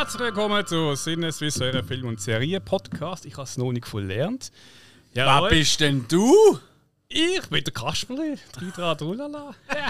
Herzlich willkommen zu Sinneswiss, eurem Film- und Serien-Podcast. Ich habe es noch nicht verlernt. Ja, wer bist denn du? Ich bin der Kasperli, Tridrad Rulala.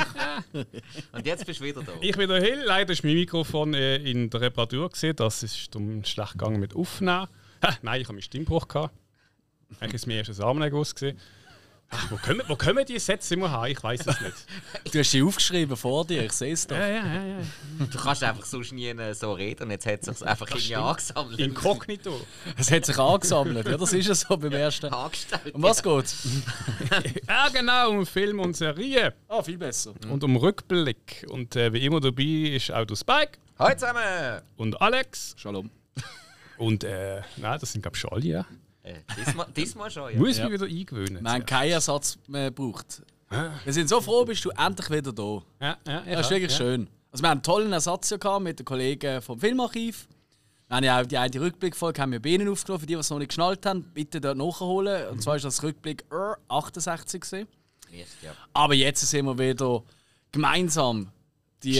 Und jetzt bist du wieder da. Ich bin der Hill. Leider ist mein Mikrofon in der Reparatur gesehen. Das ist schlecht gegangen mit Aufnehmen. Nein, ich habe meinen Stimmbruch gehabt. Eigentlich ist mein erstes Armenguss gesehen. Wo können die Sätze immer haben? Ich weiß es nicht. Du hast sie aufgeschrieben vor dir, ich sehe es doch. Ja. Du kannst einfach sonst nie so reden und jetzt hat es sich einfach irgendwie angesammelt. Inkognito. Es hat sich angesammelt, ja, das ist es so beim ersten. Angestellt. Um was geht's? Ja, genau, um Film und Serien. Ah, viel besser. Und um Rückblick. Und wie immer dabei ist auch der Spike. Hallo zusammen! Und Alex. Shalom. Und nein, das sind glaube ich schon alle, ja. Diesmal schon, ja. Muss mich wieder eingewöhnen. Wir haben keinen Ersatz mehr gebraucht. Wir sind so froh, bist du endlich wieder da. Ja, Das ist wirklich schön. Also wir haben einen tollen Ersatz gehabt mit den Kollegen vom Filmarchiv. Wir haben ja auch die eine Rückblickfolge haben wir bei Ihnen aufgenommen. Für die, die es noch nicht geschnallt haben, bitte dort nachholen. Und zwar ist das Rückblick 68 gewesen. Ja. Aber jetzt sind wir wieder gemeinsam die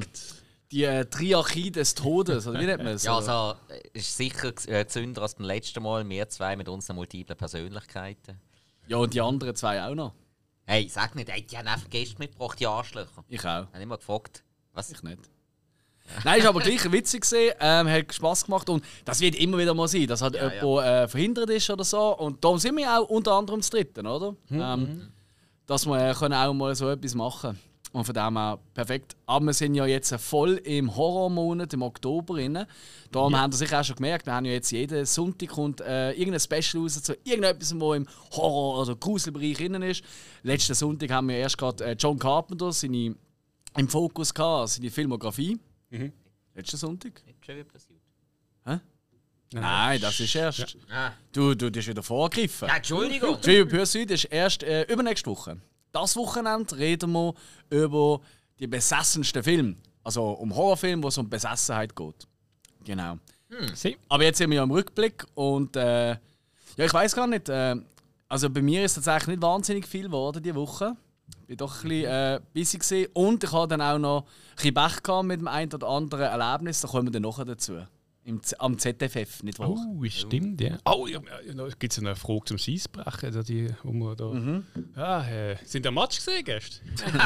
Triarchie des Todes, oder wie nennt man es? Ja, also ist sicher gesünder als beim letzten Mal. Wir zwei mit unseren multiplen Persönlichkeiten. Ja, und die anderen zwei auch noch. Hey, sag nicht, die haben einfach Gäste mitgebracht, die Arschlöcher. Ich auch. Ich habe immer gefragt, was? Ich nicht. Nein, ist aber gleich witzig gewesen, hat Spass gemacht und das wird immer wieder mal sein, dass halt jemand verhindert ist oder so. Und darum sind wir auch unter anderem das Dritten, oder? Dass wir können auch mal so etwas machen. Und von dem her perfekt. Aber wir sind ja jetzt voll im Horrormonat, im Oktober. Darum haben wir sicher auch schon gemerkt, wir haben ja jetzt jeden Sonntag kommt irgendein Special raus zu irgendetwas, was im Horror- oder Gruselbereich drin ist. Letzten Sonntag haben wir erst gerade John Carpenter im Fokus gehabt, seine Filmografie. Letzten Sonntag? Trivia Pursuit. Hä? Nein, das ist erst. Ah. Du hast wieder vorgegriffen. Ja, Entschuldigung. Trivia Pursuit ist erst übernächste Woche. Das Wochenende reden wir über die besessensten Filme. Also um Horrorfilme, wo es um Besessenheit geht. Genau. Aber jetzt sind wir ja im Rückblick und ja, ich weiß gar nicht. Also bei mir ist es tatsächlich nicht wahnsinnig viel geworden diese Woche. Ich war doch ein bisschen busy gewesen. Und ich hatte dann auch noch ein bisschen Pech gehabt mit dem einen oder anderen Erlebnis. Da kommen wir dann nachher dazu. Am ZFF, nicht wahr? Oh, stimmt, ja. Oh, gibt es eine Frage zum Eisbrechen? Also die, wo wir da, sind der Match gesehen gestern?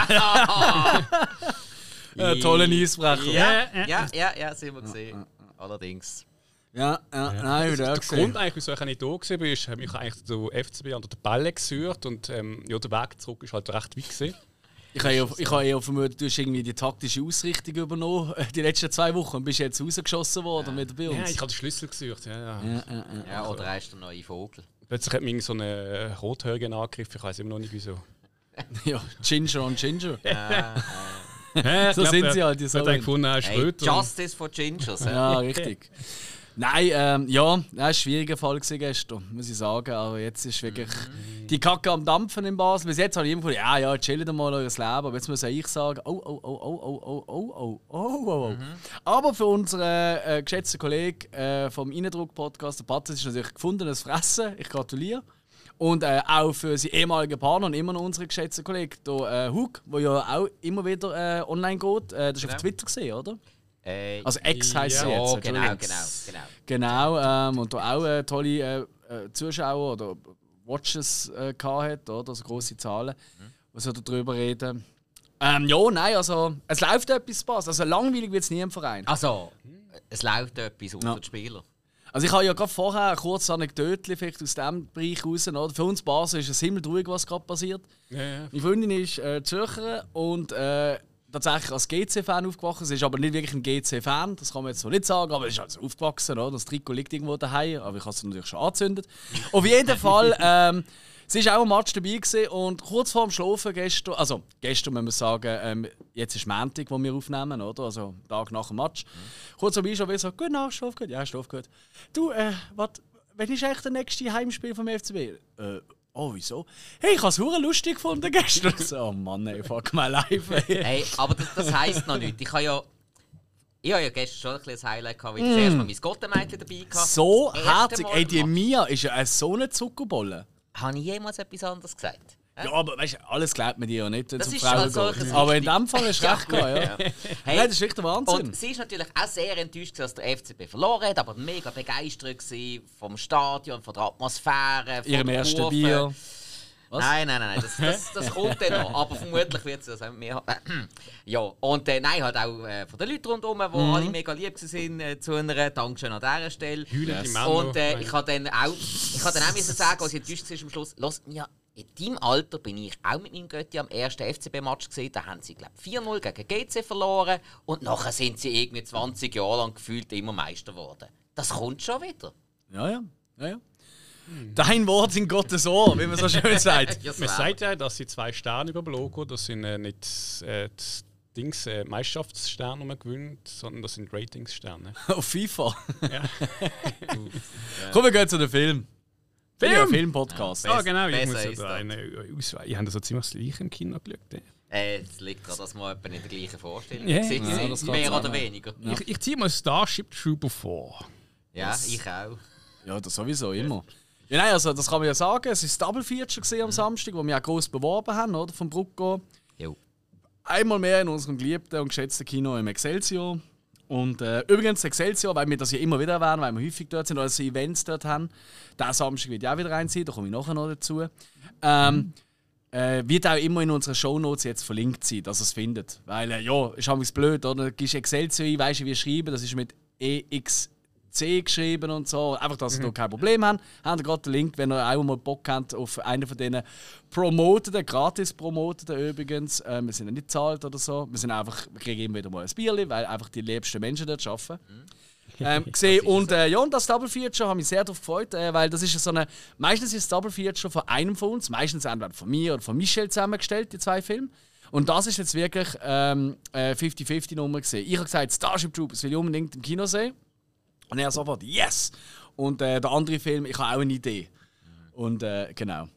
Toller Eisbrecher. Ja, sind wir gesehen. Allerdings. Ja, nein, ich Der Grund, eigentlich, wieso ich auch nicht da war, ist, hat mich eigentlich der FCB an der Bälle gesucht und der Weg zurück ist halt recht weit gewesen. Ich habe eher vermutet, du hast irgendwie die taktische Ausrichtung übernommen die letzten 2 Wochen und bist jetzt rausgeschossen worden mit bei uns. Ja, ich habe den Schlüssel gesucht. Ja, oder er ist der neue Vogel. Plötzlich hat mich so eine Rothörigen angegriffen, ich weiß immer noch nicht wieso. Ja, Ginger und Ginger. Ja, So sind sie halt, die so. Ich gefunden, Hey, Justice for Gingers. Ja, richtig. Nein, ja, das war ein schwieriger Fall gestern, muss ich sagen. Aber jetzt ist wirklich die Kacke am Dampfen in Basel. Bis jetzt habe ich immer gedacht, ja, chillt mal euer Leben. Aber jetzt muss ich sagen, oh. Aber für unseren geschätzten Kollegen vom Innendruck-Podcast, der Patz, ist natürlich gefundenes Fressen. Ich gratuliere. Und auch für seinen ehemaligen Partner und immer noch unseren geschätzten Kollegen, der Hug, der ja auch immer wieder online geht. Das ist auf Twitter gesehen, oder? Also X heisst sie jetzt. Genau. Und da auch tolle Zuschauer oder Watches gehabt, oder? Also grosse Zahlen, was wir darüber reden. Ja, nein, also es läuft etwas Spaß. Also langweilig wird es nie im Verein. Also, es läuft etwas unter den Spielern. Also ich habe ja gerade vorher eine kurze Anekdote vielleicht aus diesem Bereich raus. Oder? Für uns Basel ist es himmelruhig, was gerade passiert. Ja. Meine Freundin ist Zürcherin und tatsächlich als GC-Fan aufgewachsen. Sie ist aber nicht wirklich ein GC-Fan, das kann man jetzt so nicht sagen, aber sie ist also aufgewachsen. Oder? Das Trikot liegt irgendwo daheim, aber ich habe es natürlich schon angezündet. Auf jeden Fall, sie war auch am Match dabei gewesen und kurz vor dem Schlafen gestern muss man sagen, jetzt ist Montag, wo wir aufnehmen, oder? Also Tag nach dem Match. Kurz vorbei schon wieder so, gut Nacht, schlaf gut. Ja, schlaf gut. Du, wann ist eigentlich das nächste Heimspiel vom FCB? Oh, wieso? Hey, ich habe es verdammt lustig gefunden gestern. So, oh Mann, ey, fuck my life. Hey, aber das heisst noch nichts. Ich habe ja gestern schon ein bisschen Highlight gehabt, weil ich das erste Mal mein Gottemädchen dabei hatte. So herzig. Ey, die Mia ist ja so eine Zuckerbolle. Habe ich jemals etwas anderes gesagt? Ja, aber weißt du, alles glaubt man dir ja nicht, wenn es Das um ist Frauen halt geht. so Aber in dem Fall hast du recht gehabt, ja. Hey, Nein, das ist echt der Wahnsinn. Und sie ist natürlich auch sehr enttäuscht, dass der FCB verloren hat, aber mega begeistert vom Stadion, von der Atmosphäre, von Ihrem der ersten Kurve. Bier. Was? Nein, das kommt dann noch. Aber vermutlich wird sie das auch mit mir haben. Ja, und nein, halt auch von den Leuten rundherum, die alle mega lieb waren zu einer Dankeschön an dieser Stelle. Und ich habe dann auch müssen sagen, als ich enttäuscht war am Schluss, «Los, ja, in deinem Alter bin ich auch mit meinem Götti am ersten FCB-Match gesehen. Da haben sie, glaube ich, 4-0 gegen GC verloren. Und nachher sind sie irgendwie 20 Jahre lang gefühlt immer Meister geworden. Das kommt schon wieder.» Ja. Dein Wort sind Gottes Ohr, wie man so schön sagt. Man sagt ja, dass sie 2 Sterne über dem Logo, das sind nicht Meisterschaftssterne, die man gewinnt, sondern das sind Ratingssterne. Auf FIFA. Ja. Komm, wir gehen zu dem Film. Film-Podcast. Ja, genau, ich muss besser ja ist da das. eine Auswahl. Ich habe so ziemlich das gleiche im Kino geschaut. Es liegt daran, dass wir etwa in der gleichen Vorstellung Ja. sind. Ja, das kann Mehr sein, oder ja. weniger. Ich ziehe mal Starship Trooper vor. Ja, ich auch. Ja, das sowieso immer. Ja, nein, also das kann man ja sagen. Es war das Double Feature gewesen am Samstag, wo wir auch gross beworben haben, oder? Vom Brucko. Jo. Einmal mehr in unserem geliebten und geschätzten Kino im Excelsior. Und übrigens Excelsior, weil wir das ja immer wieder erwähnen, weil wir häufig dort sind, oder Events dort haben. Diesen Samstag wird ja auch wieder rein sein, da komme ich nachher noch dazu. Wird auch immer in unseren Shownotes jetzt verlinkt sein, dass ihr es findet. Weil, ja, ist halt blöd, oder? Du gibst Excelsior ein, weißt du, wie schreiben, das ist mit EXC geschrieben und so. Einfach, dass ihr da kein Problem habt. Habt ihr gerade den Link, wenn ihr auch mal Bock habt auf einen von diesen promoteten, gratis promoteten übrigens. Wir sind ja nicht bezahlt oder so. Wir kriegen immer wieder mal ein Bierli, weil einfach die liebsten Menschen dort arbeiten. Gesehen. Und das Double Feature habe mich sehr darauf gefreut, weil das ist so eine. Meistens ist das Double Feature von einem von uns, meistens entweder von mir oder von Michel zusammengestellt, die 2 Filme. Und das ist jetzt wirklich 50-50-Nummer gesehen. Ich habe gesagt, Starship Troopers will ich unbedingt im Kino sehen. Und er sofort, yes! Und der andere Film, ich habe auch eine Idee. Und genau.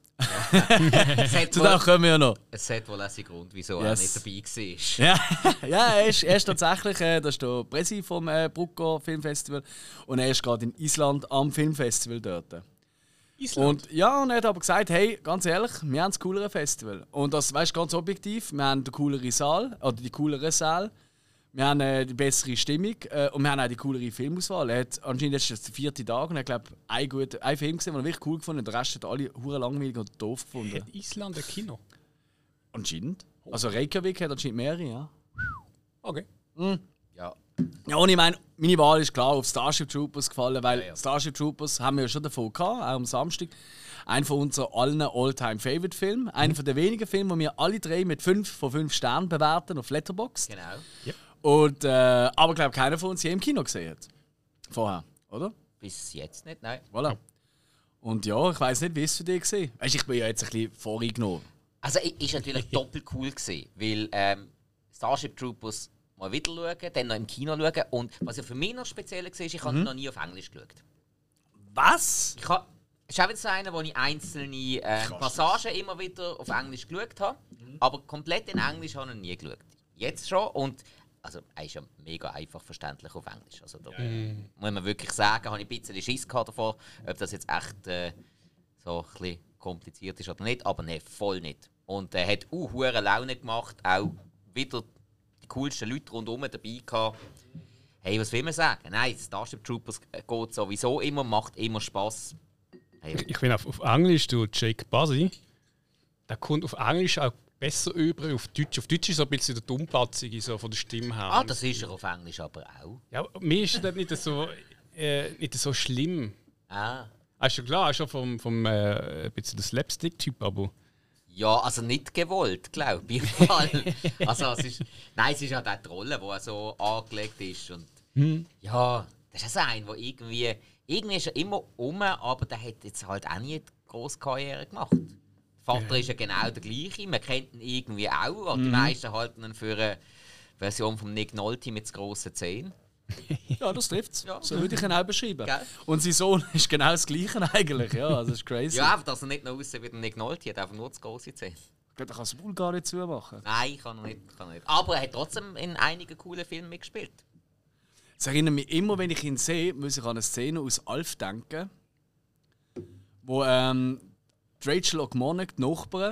Zu dem kommen wir ja noch. Es hat wohl auch einen Grund, wieso Yes. er nicht dabei war. Ja, er ist tatsächlich, das ist der Presi vom Brucko Filmfestival. Und er ist gerade in Island am Filmfestival dort. Island? Und er hat aber gesagt, hey, ganz ehrlich, wir haben das coolere Festival. Und das, weißt du, ganz objektiv, wir haben den cooleren Saal, oder die coolere Saal. Wir haben die bessere Stimmung und wir haben auch die coolere Filmauswahl. Er hat anscheinend ist das der 4. Tag und er hat, glaube ich, einen Film gesehen, den er wirklich cool gefunden hat. Den Rest hat alle hure langweilig und doof gefunden. Hat Island ein Kino? Anscheinend. Also Reykjavik hat anscheinend mehrere, ja. Okay. Ja. Ja, und ich meine, meine Wahl ist klar auf Starship Troopers gefallen, weil Ja. Starship Troopers haben wir ja schon davon gehabt, auch am Samstag. Einer von unseren allen All-Time-Favorite-Filmen. Einer von den wenigen Filmen, die wir alle 3 mit 5 von 5 Sternen bewerten auf Letterboxd. Genau. Und, aber ich glaube, keiner von uns je im Kino gesehen hat. Vorher, oder? Bis jetzt nicht, nein. Voilà. Und ja, ich weiss nicht, wie es für dich war. Weißt, ich bin ja jetzt ein bisschen voreingenommen. Also, ist natürlich doppelt cool gewesen, weil Starship Troopers mal wieder schauen, dann noch im Kino schauen. Und was ja für mich noch speziell war, ich habe noch nie auf Englisch geschaut. Was? Es ist auch wieder so einer, wo ich einzelne Passagen immer wieder auf Englisch geschaut habe, aber komplett in Englisch habe ich noch nie geschaut. Jetzt schon. Und also, er ist ja mega einfach verständlich auf Englisch. Also, da muss man wirklich sagen, habe ich ein bisschen Schiss gehabt davor, ob das jetzt echt so ein bisschen kompliziert ist oder nicht. Aber nein, voll nicht. Und er hat hure Laune gemacht, auch wieder die coolsten Leute rundherum dabei gehabt. Hey, was will man sagen? Nein, Starship Troopers geht sowieso immer, macht immer Spass. Hey. Ich bin auf Englisch, du Jake Buzzy. Der kommt auf Englisch auch besser über auf Deutsch. Auf Deutsch ist so ein bisschen der Dummplatzige so von der Stimme her. Ah, das ist er auf Englisch aber auch. Ja, mir ist das nicht so schlimm. Ah. Also klar, schon vom ein bisschen der Slapstick-Typ, aber. Ja, also nicht gewollt, glaube ich. Also, es ist halt auch die Rolle, die so angelegt ist. Und ja, das ist also ein, der irgendwie ist er immer aber der hat jetzt halt auch nie eine grosse Karriere gemacht. Der Vater ist ja genau der gleiche, man kennt ihn irgendwie auch. Und die meisten halten ihn für eine Version von Nick Nolte mit grossen Zähnen. Ja, das trifft's. Ja. So würde ich ihn auch beschreiben. Gell? Und sein Sohn ist genau das Gleiche eigentlich. Ja, also das ist crazy. Ja, einfach, dass er nicht noch aussieht wie der Nick Nolte, hat einfach nur zu grosse Zähne. Ich glaube, er kann das Maul gar nicht zumachen. Nein, kann er nicht. Aber er hat trotzdem in einigen coolen Filmen mitgespielt. Es erinnert mich immer, wenn ich ihn sehe, muss ich an eine Szene aus Alf denken, wo Rachel O'Connor, die Nachbarin,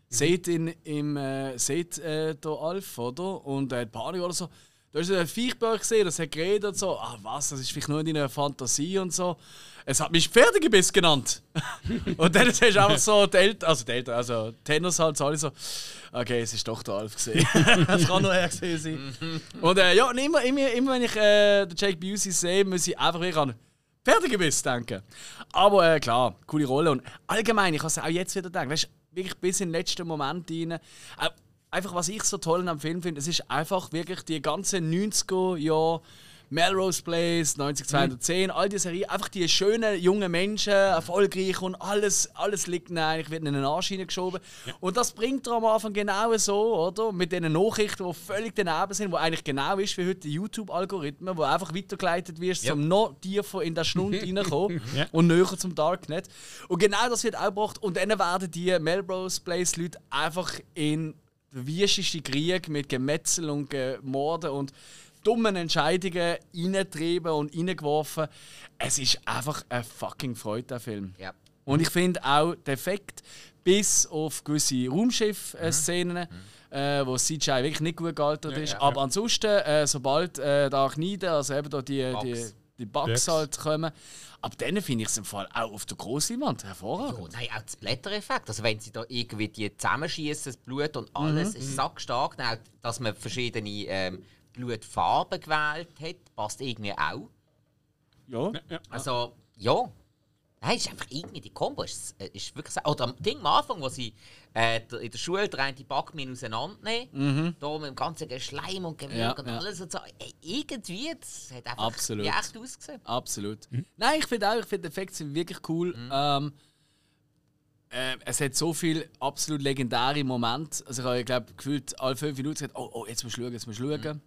sieht ihn sieht der Alf, oder? Und er hat Panik oder so. Da hast du ein Viechbär gesehen, das hat geredet und so. Ah, was, das ist vielleicht nur in deiner Fantasie und so. Es hat mich Pferdegebiss genannt. Und dann hast du einfach so die Eltern, also Tenors halt, alle so, okay, es ist doch der Alf gesehen. Das kann nur er gesehen sein. Und ja, und immer wenn ich den Jake Busey sehe, muss ich einfach wieder an Pferdegebiss denken. Aber klar, coole Rolle. Und allgemein, ich kann es auch jetzt wieder denken, weißt du, wirklich bis in den letzten Moment rein. Einfach, was ich so toll am Film finde, es ist einfach wirklich die ganzen 90er Jahre, Melrose Place, 90210, all diese Serien, einfach die schönen jungen Menschen, erfolgreich und alles liegt ihnen eigentlich, wird in den Arsch hineingeschoben. Ja. Und das bringt er am Anfang genau so, oder? Mit diesen Nachrichten, die völlig daneben sind, wo eigentlich genau ist wie heute YouTube-Algorithmen, wo einfach weitergeleitet wirst, um noch tiefer in den Schnund reinkommen und näher zum Darknet. Und genau das wird auch gebracht. Und dann werden die Melrose Place-Leute einfach in den wüstesten Krieg mit Gemetzel und Morden und dummen Entscheidungen reingetrieben und reingeworfen. Es ist einfach eine fucking Freude, der Film. Ja. Und ich finde auch der Effekt, bis auf gewisse Raumschiff-Szenen, wo CGI wirklich nicht gut gealtert ist. Aber ansonsten, sobald da Arachniden, also eben da die Bugs halt kommen, ab denen finde ich es im Fall auch auf der Grossleinwand hervorragend. Ja, nein, auch das Blättereffekt. Also wenn sie da irgendwie die zusammenschießen, das Blut und alles, ist sackstark. Auch, dass man verschiedene Blutfarben gewählt hat, passt irgendwie auch. Ja. Also, ja. Nein, ist einfach irgendwie die Kombo. Ist wirklich so. Oder am Ding am Anfang, wo sie in der Schule die Backminen auseinandernehmen, da mit dem ganzen Schleim und Gewürg und alles und so. Irgendwie, das hat einfach wie echt ausgesehen. Absolut. Nein, ich finde die Effekte sind wirklich cool. Es hat so viele absolut legendäre Momente. Also ich habe, glaube gefühlt alle 5 Minuten gesagt, oh, jetzt musst du schauen.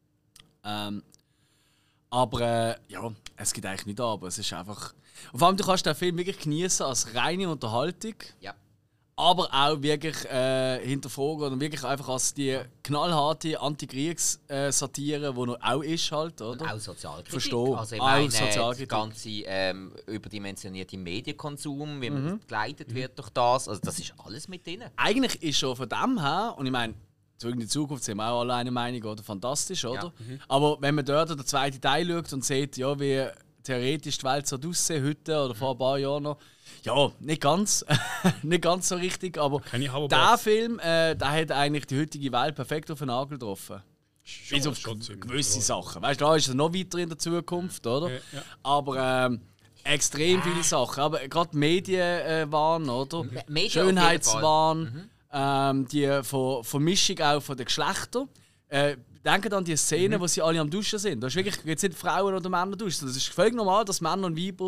Aber ja, es geht eigentlich nicht aber es ist einfach... Und vor allem, du kannst den Film wirklich genießen als reine Unterhaltung. Ja. Aber auch wirklich hinterfragen und wirklich einfach als die knallharte Antikriegssatire, die noch auch ist halt, oder? Und auch Sozialkritik. Verstehe. Also ich meine, der ganze überdimensionierte Medienkonsum, wie man begleitet wird durch das, also das ist alles mit drin. Eigentlich ist schon von dem her, und ich meine, zurück in die Zukunft sind wir auch alle eine Meinung, oder? Fantastisch, oder? Ja. Aber wenn man dort den zweiten Teil schaut und sieht, ja, wie theoretisch die Welt so aussehen heute oder vor ein paar Jahren noch, ja, nicht ganz, nicht ganz so richtig, aber der Film, der hat eigentlich die heutige Welt perfekt auf den Nagel getroffen. Bis auf gewisse Sachen. Weißt du, da ist er noch weiter in der Zukunft, oder? Ja. Aber extrem viele Sachen. Aber gerade Medienwahn, oder? Schönheitswahn, die Vermischung auch von den Geschlechtern. Denkt an die Szene, wo sie alle am Duschen sind. Da ist wirklich jetzt nicht Frauen oder Männer duschen. Das ist völlig normal, dass Frauen,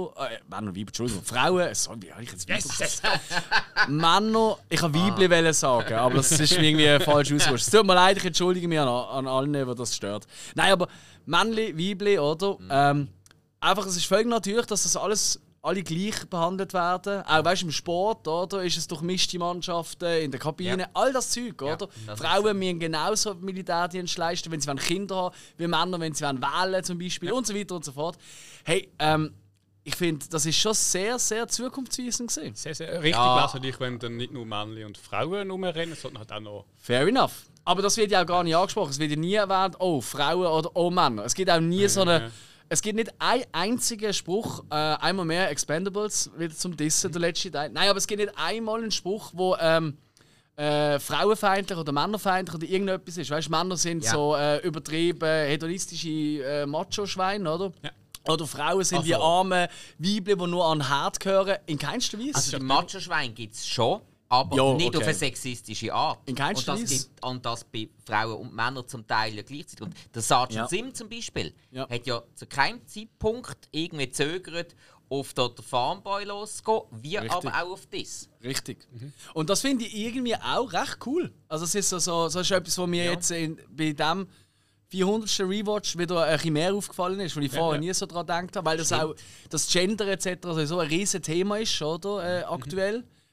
sorry, wie habe ich jetzt Weiber Männer, ich kann Weibli sagen, aber das ist irgendwie falsch ausgedrückt. Es tut mir leid, ich entschuldige mich an allen, die das stört. Nein, aber Männli, Weibli, oder? Einfach, es ist völlig natürlich, dass das alles alle gleich behandelt werden. Auch weißt, im Sport, oder? Ist es durchmischte Mannschaften, in der Kabine, all das Zeug, oder? Frauen müssen genauso Militärdienst leisten, wenn sie Kinder haben, wie Männer, wenn sie wählen zum Beispiel und so weiter und so fort. Hey, ich finde, das ist schon sehr, sehr zukunftsweisend gewesen. Sehr, sehr richtig lächerlich, wenn dann nicht nur Männer und Frauen rumrennen, sondern halt auch noch... Fair enough. Aber das wird ja auch gar nicht angesprochen. Es wird ja nie erwähnt, oh, Frauen oder oh, Männer. Es gibt auch nie so eine... Es gibt nicht einen einzigen Spruch, einmal mehr Expendables, wieder zum Dissen, der letzte Teil. Nein, aber es gibt nicht einmal einen Spruch, wo frauenfeindlich oder männerfeindlich oder irgendetwas ist. Weißt, Männer sind so übertrieben hedonistische Macho-Schweine, oder? Ja. Oder Frauen sind die armen Weibchen, die nur an den Herd gehören. In keinster Weise. Also die Macho-Schweine gibt es schon, aber nicht auf eine sexistische Art. In keinster Weise. Und das bei Frauen und Männern zum Teil ja gleichzeitig. Und der Sergeant Sim zum Beispiel hat ja zu keinem Zeitpunkt irgendwie gezögert, auf den Farmboy loszugehen, wie aber auch auf das. Richtig. Und das finde ich irgendwie auch recht cool. Also es ist so ist etwas, was mir jetzt bei dem 400. Rewatch wieder ein bisschen mehr aufgefallen ist, weil ich vorher nie so daran gedacht habe, weil das auch das Gender etc. so ein riesen Thema ist, oder? Aktuell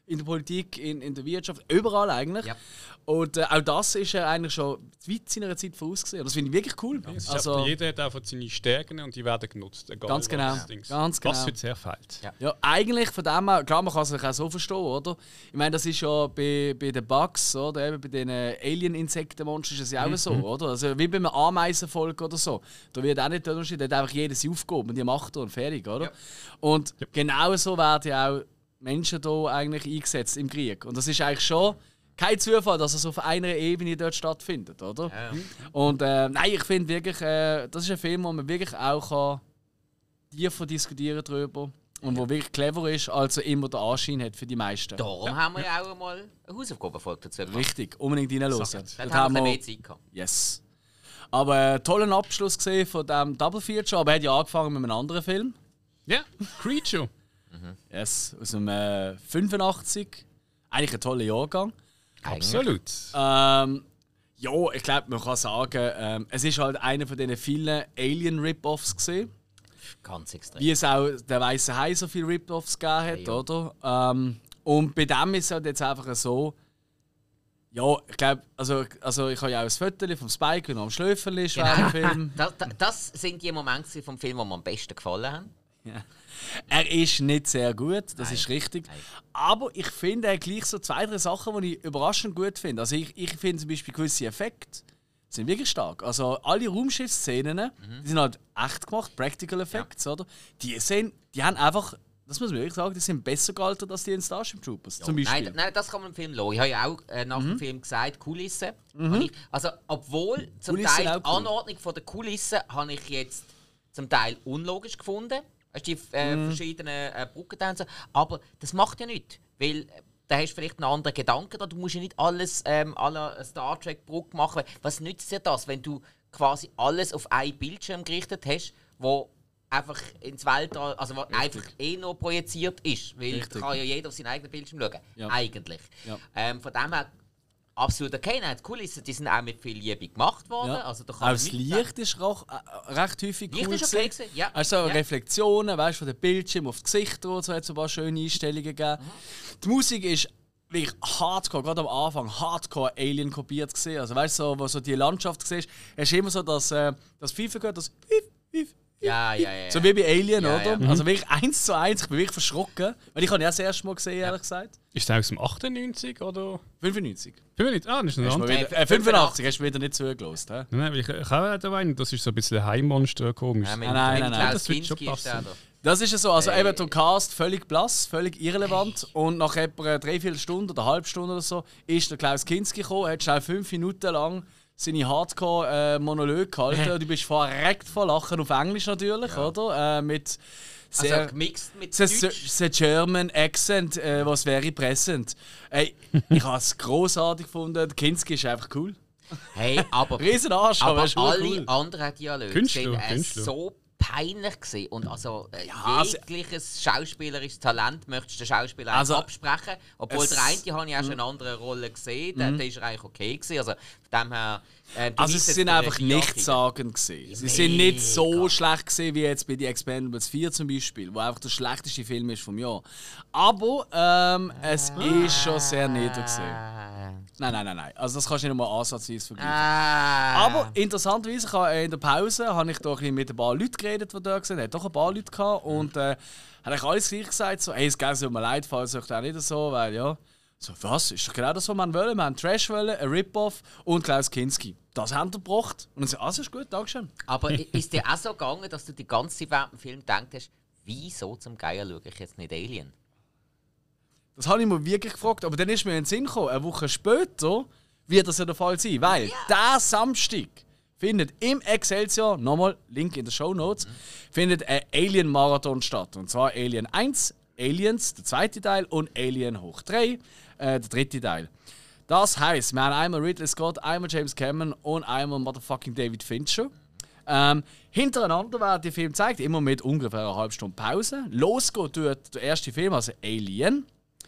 in der Politik, in der Wirtschaft, überall eigentlich. Ja. Und auch das ist er eigentlich schon weit seiner Zeit vorausgesehen. Das finde ich wirklich cool. Ja, also, jeder hat einfach seine Stärken und die werden genutzt. Egal ganz genau. Was für sehr fehlt. Ja, eigentlich von dem her, klar, man kann es auch so verstehen, oder? Ich meine, das ist ja bei den Bugs, oder? Eben bei den Alien-Insektenmonstern ist es ja auch so, oder? Also wie bei einem Ameisenvolk oder so. Da wird auch nicht der Unterschied, da hat einfach jeder seine Aufgabe und die macht er und fertig, oder? Ja. Und genau so werden ja auch Menschen hier eigentlich eingesetzt im Krieg. Und das ist eigentlich schon kein Zufall, dass es auf einer Ebene dort stattfindet, oder? Ja. Und nein, ich finde wirklich, das ist ein Film, wo man wirklich auch tiefer diskutieren darüber und wo wirklich clever ist, als er immer den Anschein hat für die meisten. Darum haben wir ja auch mal eine Hausaufgabenfolge dazu gemacht. Richtig, unbedingt reinhören. Dann haben wir mehr Zeit gehabt. Yes. Aber einen tollen Abschluss gesehen von diesem Double Feature, aber er hat ja angefangen mit einem anderen Film. Ja, Creature. Yes, aus dem 85. Eigentlich ein toller Jahrgang. Absolut. Ja, ich glaube, man kann sagen, es ist halt einer von diesen vielen Alien-Rip-Offs gesehen. Ganz extrem. Wie es auch der Weiße Hai so viele Rip-Offs gegeben hat, oder? Und bei dem ist es halt jetzt einfach so. Ja, ich glaube, also ich habe ja auch ein Foto vom Spike, wenn er am Schlöferl ist, genau. Film. Das sind die Momente vom Film, die mir am besten gefallen haben. Ja. Er ist nicht sehr gut, das ist richtig. Nein. Aber ich finde er gleich so 2, 3 Sachen, die ich überraschend gut finde. Also ich finde zum Beispiel gewisse Effekte sind wirklich stark. Also alle Raumschiff-Szenen, die sind halt echt gemacht, Practical Effects, oder? Die haben einfach, das muss man wirklich sagen, die sind besser gealtert als die in Starship Troopers, zum Beispiel. Nein, das kann man im Film lassen. Ich habe ja auch nach dem Film gesagt, Kulissen. Also obwohl zum Kulissen Teil cool. die Anordnung der Kulissen habe ich jetzt zum Teil unlogisch gefunden. Die verschiedenen Brücken da und so. Aber das macht ja nichts, weil da hast du vielleicht einen anderen Gedanken. Du musst ja nicht alles à la Star Trek Brücke machen. Was nützt dir das, wenn du quasi alles auf einen Bildschirm gerichtet hast, wo einfach ins Weltall, also wo einfach nur projiziert ist? Weil da kann ja jeder auf seinen eigenen Bildschirm schauen. Ja. Eigentlich. Ja. Von dem her absolut okay. Die Kulissen die sind auch mit viel Liebe gemacht worden. Ja. Also, da kann auch das Licht ist recht häufig Licht cool ist okay gewesen. Ja. Also Reflexionen, weißt, von den Bildschirmen auf die Gesichter und so, hat es ein paar schöne Einstellungen gegeben. Die Musik ist wirklich hardcore, gerade am Anfang hardcore Alien kopiert gesehen. Also weißt du, so, wo so die Landschaft siehst, hast du immer so das Pfeifen gehört, das Ja. So wie bei Alien, oder? Ja. Also wirklich 1:1, ich bin wirklich verschrocken. Weil ich habe ja das erste Mal gesehen, ehrlich gesagt. Ist der aus dem 98 oder? 95. 95? Ah, das ist ein anderer. 85, hast du wieder nicht zugelassen. Nein, ich habe da einen, das ist so ein bisschen ein Heimmonster, komisch. Nein. Das wird schon passen. Das ist ja so, also eben der Cast völlig blass, völlig irrelevant. Und nach etwa 3/4 Stunde oder eine halbe Stunde oder so ist der Klaus Kinski gekommen, hat schnell 5 Minuten lang seine Hardcore-Monologe gehalten. Du bist verreckt vor Lachen, auf Englisch natürlich, oder? Mit sehr, also gemixt mit Deutsch. The German Accent, was wäre present. Ich habe es grossartig gefunden. Der Kinski ist einfach cool. Hey, aber Riesenarsch, aber alle cool. anderen Dialoge Künstler. So peinlich gewesen. Und also jegliches schauspielerisches Talent möchtest du den Schauspieler absprechen. Obwohl der eine habe ich auch schon in anderen Rollen gesehen, der ist eigentlich okay gewesen. Also von dem her... also sie sind einfach nichtssagend gewesen. Sie sind nicht so schlecht gewesen wie jetzt bei The Expendables 4 zum Beispiel, wo einfach der schlechteste Film ist vom Jahr. Aber es ist schon sehr nieder gewesen. Nein. Also das kannst du nicht mal ansatzweise vergleichen. Aber interessanterweise, in der Pause habe ich da ein bisschen mit ein paar Leuten geredet, die da waren. Er hat doch ein paar Leute gehabt und hat eigentlich alles gleich gesagt. So, hey, es tut mir leid, falls euch das nicht so, weil ja... So, was? Ist doch genau das, was wir wollen. Wir haben Trash wollen, ein Rip-Off und Klaus Kinski. Das haben wir gebracht. Und dann so, also ist gut, Dankeschön. Aber ist dir auch so gegangen, dass du die ganze Zeit während dem Film gedacht hast, wieso zum Geier schaue ich jetzt nicht Alien? Das habe ich mir wirklich gefragt. Aber dann ist mir in den Sinn gekommen, eine Woche später wird das ja der Fall sein. Weil der Samstag findet im Excelsior, nochmal Link in den Shownotes, findet ein Alien-Marathon statt. Und zwar Alien 1, Aliens, der zweite Teil, und Alien hoch 3, der dritte Teil. Das heisst, wir haben einmal Ridley Scott, einmal James Cameron und einmal motherfucking David Fincher. Hintereinander werden die Filme gezeigt, immer mit ungefähr einer halben Stunde Pause. Losgeht tut der erste Film, also Alien,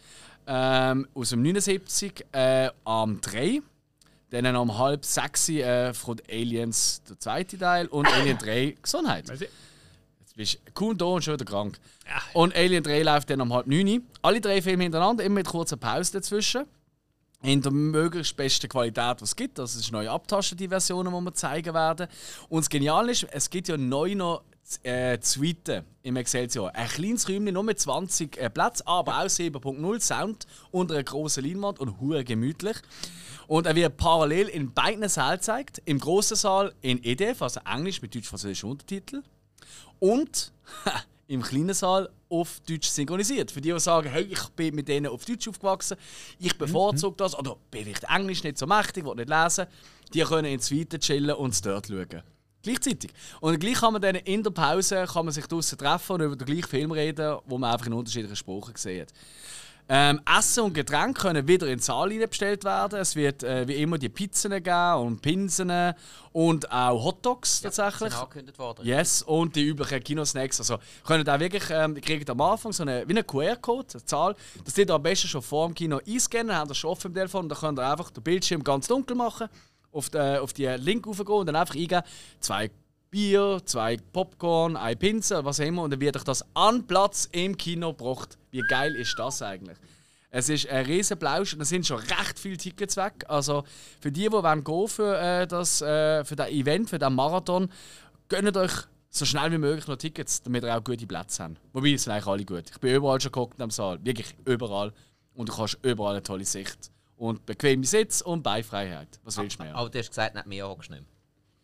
aus dem 79, am 3. Dann um 5:30 von Aliens der zweite Teil und Alien 3 Gesundheit. bist kaum da und schon wieder krank. Ja. Und Alien 3 läuft dann um 8:30. Alle 3 Filme hintereinander, immer mit kurzer Pause dazwischen. In der möglichst besten Qualität, die es gibt. Also es ist neue abtasten, die Versionen, die wir zeigen werden. Und das Geniale ist, es gibt ja neu noch Suite im Excelsior. Ein kleines Räumchen, nur mit 20 Plätzen, aber auch 7.0 Sound unter einer grossen Leinwand und hure gemütlich. Und er wird parallel in beiden Sälen gezeigt. Im grossen Saal in EDF, also Englisch mit deutsch-französischen Untertiteln. Und im kleinen Saal auf Deutsch synchronisiert. Für die, die sagen, hey, ich bin mit denen auf Deutsch aufgewachsen, ich bevorzuge das, oder bin vielleicht Englisch nicht so mächtig, will nicht lesen, die können in die Suite chillen und es dort schauen. Gleichzeitig. Und gleich kann man dann in der Pause sich draussen treffen und über den gleichen Film reden, wo man einfach in unterschiedlichen Sprachen sieht. Essen und Getränke können wieder in den Saal bestellt werden. Es wird wie immer die Pizzen geben und Pinsen und auch Hotdogs tatsächlich. Ja, sind angekündigt worden. Yes, und die üblichen Kinosnacks. Also können auch wirklich, kriegt am Anfang so wie einen QR-Code, eine Zahl. Das wird am besten schon vor dem Kino einscannen, dann haben das schon offen im Telefon und dann könnt ihr einfach den Bildschirm ganz dunkel machen, auf die Link raufgehen und dann einfach eingeben, 2 Bier, 2 Popcorn, 1 Pinsel, was auch immer. Und dann wird euch das an Platz im Kino gebracht. Wie geil ist das eigentlich? Es ist ein riesen Plausch und es sind schon recht viele Tickets weg. Also für die gehen für das Event, für den Marathon, gönnt euch so schnell wie möglich noch Tickets, damit ihr auch gute Plätze habt. Wobei, es sind eigentlich alle gut. Ich bin überall schon geguckt im Saal. Wirklich überall. Und du hast überall eine tolle Sicht. Und bequeme Sitz und Beifreiheit. Was willst du mehr? Aber du hast gesagt, nicht mehr hockst du nicht mehr.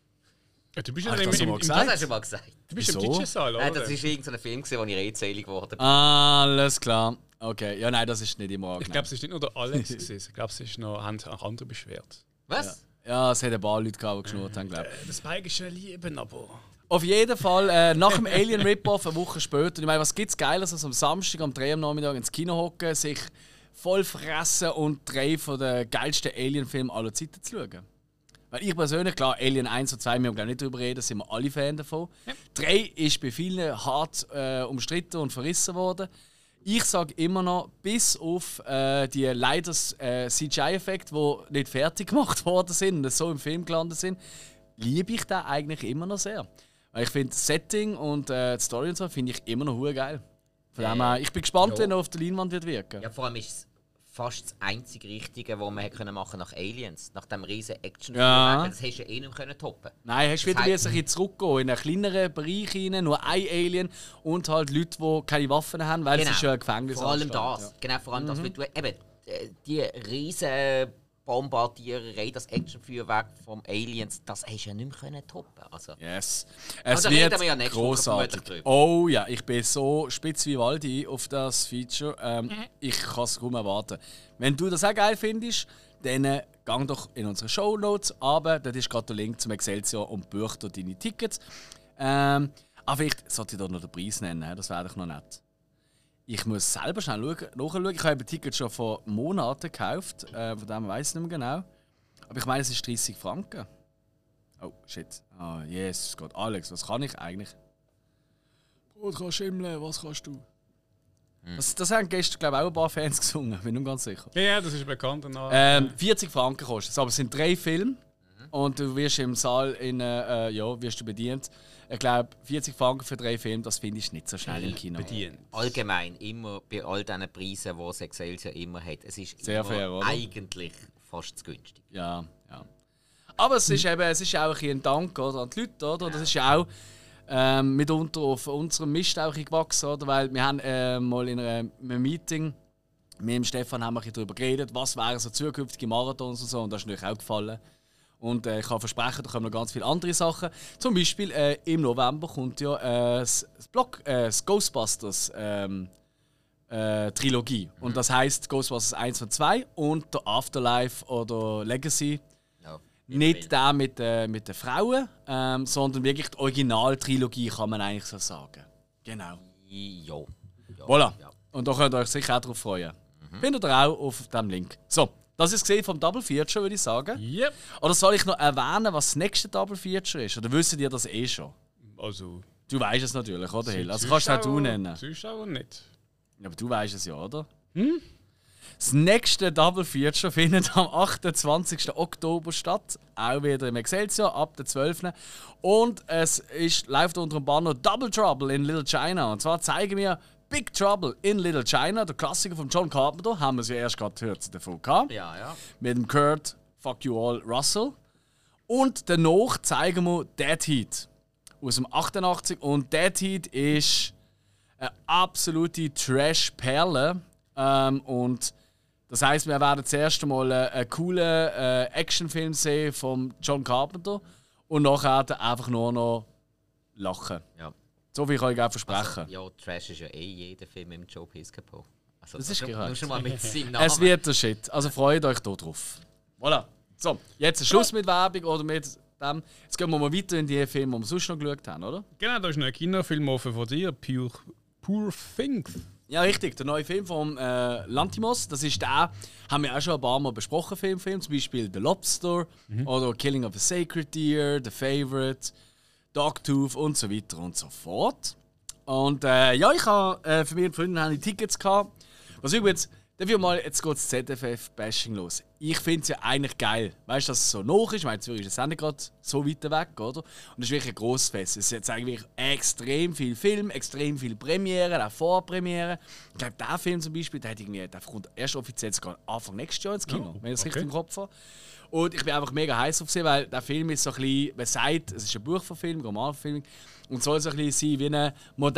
Ja, du bist ja Das im hast du mal gesagt. Du bist im Wieso? DJ-Saal, oder? Nein, das war irgendein Film, wo ich redselig geworden bin. Alles klar. Okay, ja nein, das ist nicht immer angenehm. Ich glaube, es ist nicht nur der Alex gewesen. Ich glaube, es ist noch andere beschwert. Was? Ja, es hat ein paar Leute gehabt, die geschnurrt haben, glaube ich. Das Bike ist ja lieben, aber... Auf jeden Fall, nach dem Alien Rip-Off, eine Woche später, ich meine, was gibt es Geiles, als am Samstag um 3 Uhr am Nachmittag ins Kino hocken, sich voll fressen und 3 von den geilsten Alien-Filmen aller Zeiten zu schauen. Weil ich persönlich, klar, Alien 1 und 2, wir haben glaube nicht darüber reden, sind wir alle Fan davon. Ja. 3 ist bei vielen hart umstritten und verrissen worden. Ich sage immer noch, bis auf die leider CGI-Effekte, die nicht fertig gemacht worden sind und so im Film gelandet sind, liebe ich den eigentlich immer noch sehr. Weil ich finde das Setting und die Story und so finde ich immer noch geil. Von dem her, ich bin gespannt, wenn er auf der Leinwand wird wirken. Ja, vor allem ist es fast das einzige Richtige, was man hätte machen nach Aliens, nach dem riesen Action. Ja. Das hast du ja eh nicht mehr toppen. Nein, hast du wieder ein bisschen zurückgehen in einen kleineren Bereich rein, nur ein Alien und halt Leute, die keine Waffen haben, weil es ist ja ein Gefängnis. Vor allem das. Ja. Genau, vor allem das, weil du eben die riesen Bombardiererei, das Actionfeuerwerk vom Aliens, das hast du ja nicht mehr toppen. Also. Yes. Es wird ja großartig. Oh ja, ich bin so spitz wie Waldi auf das Feature. Ich kann es kaum erwarten. Wenn du das auch geil findest, dann gang doch in unsere Shownotes runter. Dort ist gerade der Link zum Excelsior und buch dort deine Tickets. Aber vielleicht sollte ich da noch den Preis nennen, das wäre doch noch nett. Ich muss selber schnell nachschauen. Ich habe ein Ticket schon vor Monaten gekauft, von dem weiß ich nicht mehr genau. Aber ich meine, es ist 30 Franken. Oh, shit. Ah, Jesus Gott. Alex, was kann ich eigentlich? Brot kannst schimmeln, was kannst du? Das haben gestern, glaube ich, auch ein paar Fans gesungen, bin ich mir ganz sicher. Ja, das ist bekannt. 40 Franken kostet es, aber es sind 3 Filme. Und du wirst im Saal wirst du bedient. Ich glaube, 40 Franken für 3 Filme, das finde ich nicht so schnell im Kino. Bedient. Allgemein, immer bei all diesen Preisen, die das Excelsior immer hat, es ist sehr immer fair, oder? Eigentlich fast zu günstig. Ja. Aber es ist eben, es ist auch ein Dank, oder, an die Leute, oder? Das ist ja auch mitunter auf unserem Mist auch gewachsen, oder? Weil wir haben mal in einem Meeting mit dem Stefan haben wir darüber geredet, was wären so zukünftige Marathons und so, und das ist natürlich auch gefallen. Und ich kann versprechen, da kommen noch ganz viele andere Sachen. Zum Beispiel im November kommt ja das Ghostbusters Trilogie. Und das heisst Ghostbusters 1 und 2 und der Afterlife oder Legacy. No, nicht der mit den Frauen, sondern wirklich die Original-Trilogie, kann man eigentlich so sagen. Genau. Ja. Voilà. Ja. Und da könnt ihr euch sicher auch drauf freuen. Findet ihr auch auf dem Link. So. Das ist gesehen vom Double Feature, würde ich sagen. Yep. Oder soll ich noch erwähnen, was das nächste Double Feature ist? Oder wisst ihr das eh schon? Also... Du weißt es natürlich, oder Hill? Also kannst du auch du nennen. Zuschauer nicht. Ja, aber du weißt es ja, oder? Das nächste Double Feature findet am 28. Oktober statt. Auch wieder im Excelsior, ab der 12. Und läuft unter dem Banner Double Trouble in Little China. Und zwar zeigen wir Big Trouble in Little China, der Klassiker von John Carpenter. Haben wir es ja erst gerade gehört davon gehabt. Ja. Mit dem Kurt Fuck You All Russell. Und danach zeigen wir Dead Heat aus dem 88. Und Dead Heat ist eine absolute Trash-Perle. Und das heisst, wir werden zuerst einmal einen coolen Actionfilm sehen von John Carpenter und nachher einfach nur noch lachen. Ja. So viel kann ich auch versprechen. Also, ja, Trash ist ja jeder Film im Joe Piscopo. Also, das ist korrekt. Nur schon mal mit seinem Namen. Es wird der Shit. Also freut euch da drauf. Voilà. So, jetzt Schluss mit Werbung oder mit dem. Jetzt gehen wir mal weiter in die Filme, die wir sonst noch geschaut haben, oder? Genau, da ist noch ein Kinofilm offen von dir, Poor Things. Ja, richtig. Der neue Film von Lanthimos, das ist der, haben wir auch schon ein paar Mal besprochen, Film. Zum Beispiel The Lobster oder Killing of a Sacred Deer, The Favourite, Dogtooth und so weiter und so fort. Und ja, ich habe für mich und Freunde Tickets gehabt. Was übrigens, dafür mal, jetzt geht das ZFF-Bashing los. Ich finde es ja eigentlich geil. Weißt du, dass es so nah ist? Ich meine, Zürich ist auch nicht gerade so weit weg, oder? Und es ist wirklich ein grosses Fest. Es ist eigentlich extrem viel Film, extrem viel Premiere, auch Vorpremiere. Ich glaube, der Film zum Beispiel, der kommt erst offiziell sogar Anfang nächstes Jahr ins Kino, wenn ich es richtig im Kopf habe. Und ich bin einfach mega heiß auf sie, weil der Film ist so ein bisschen, man sagt, es ist ein Buchverfilmung, Romanverfilmung, und soll so ein bisschen sein wie eine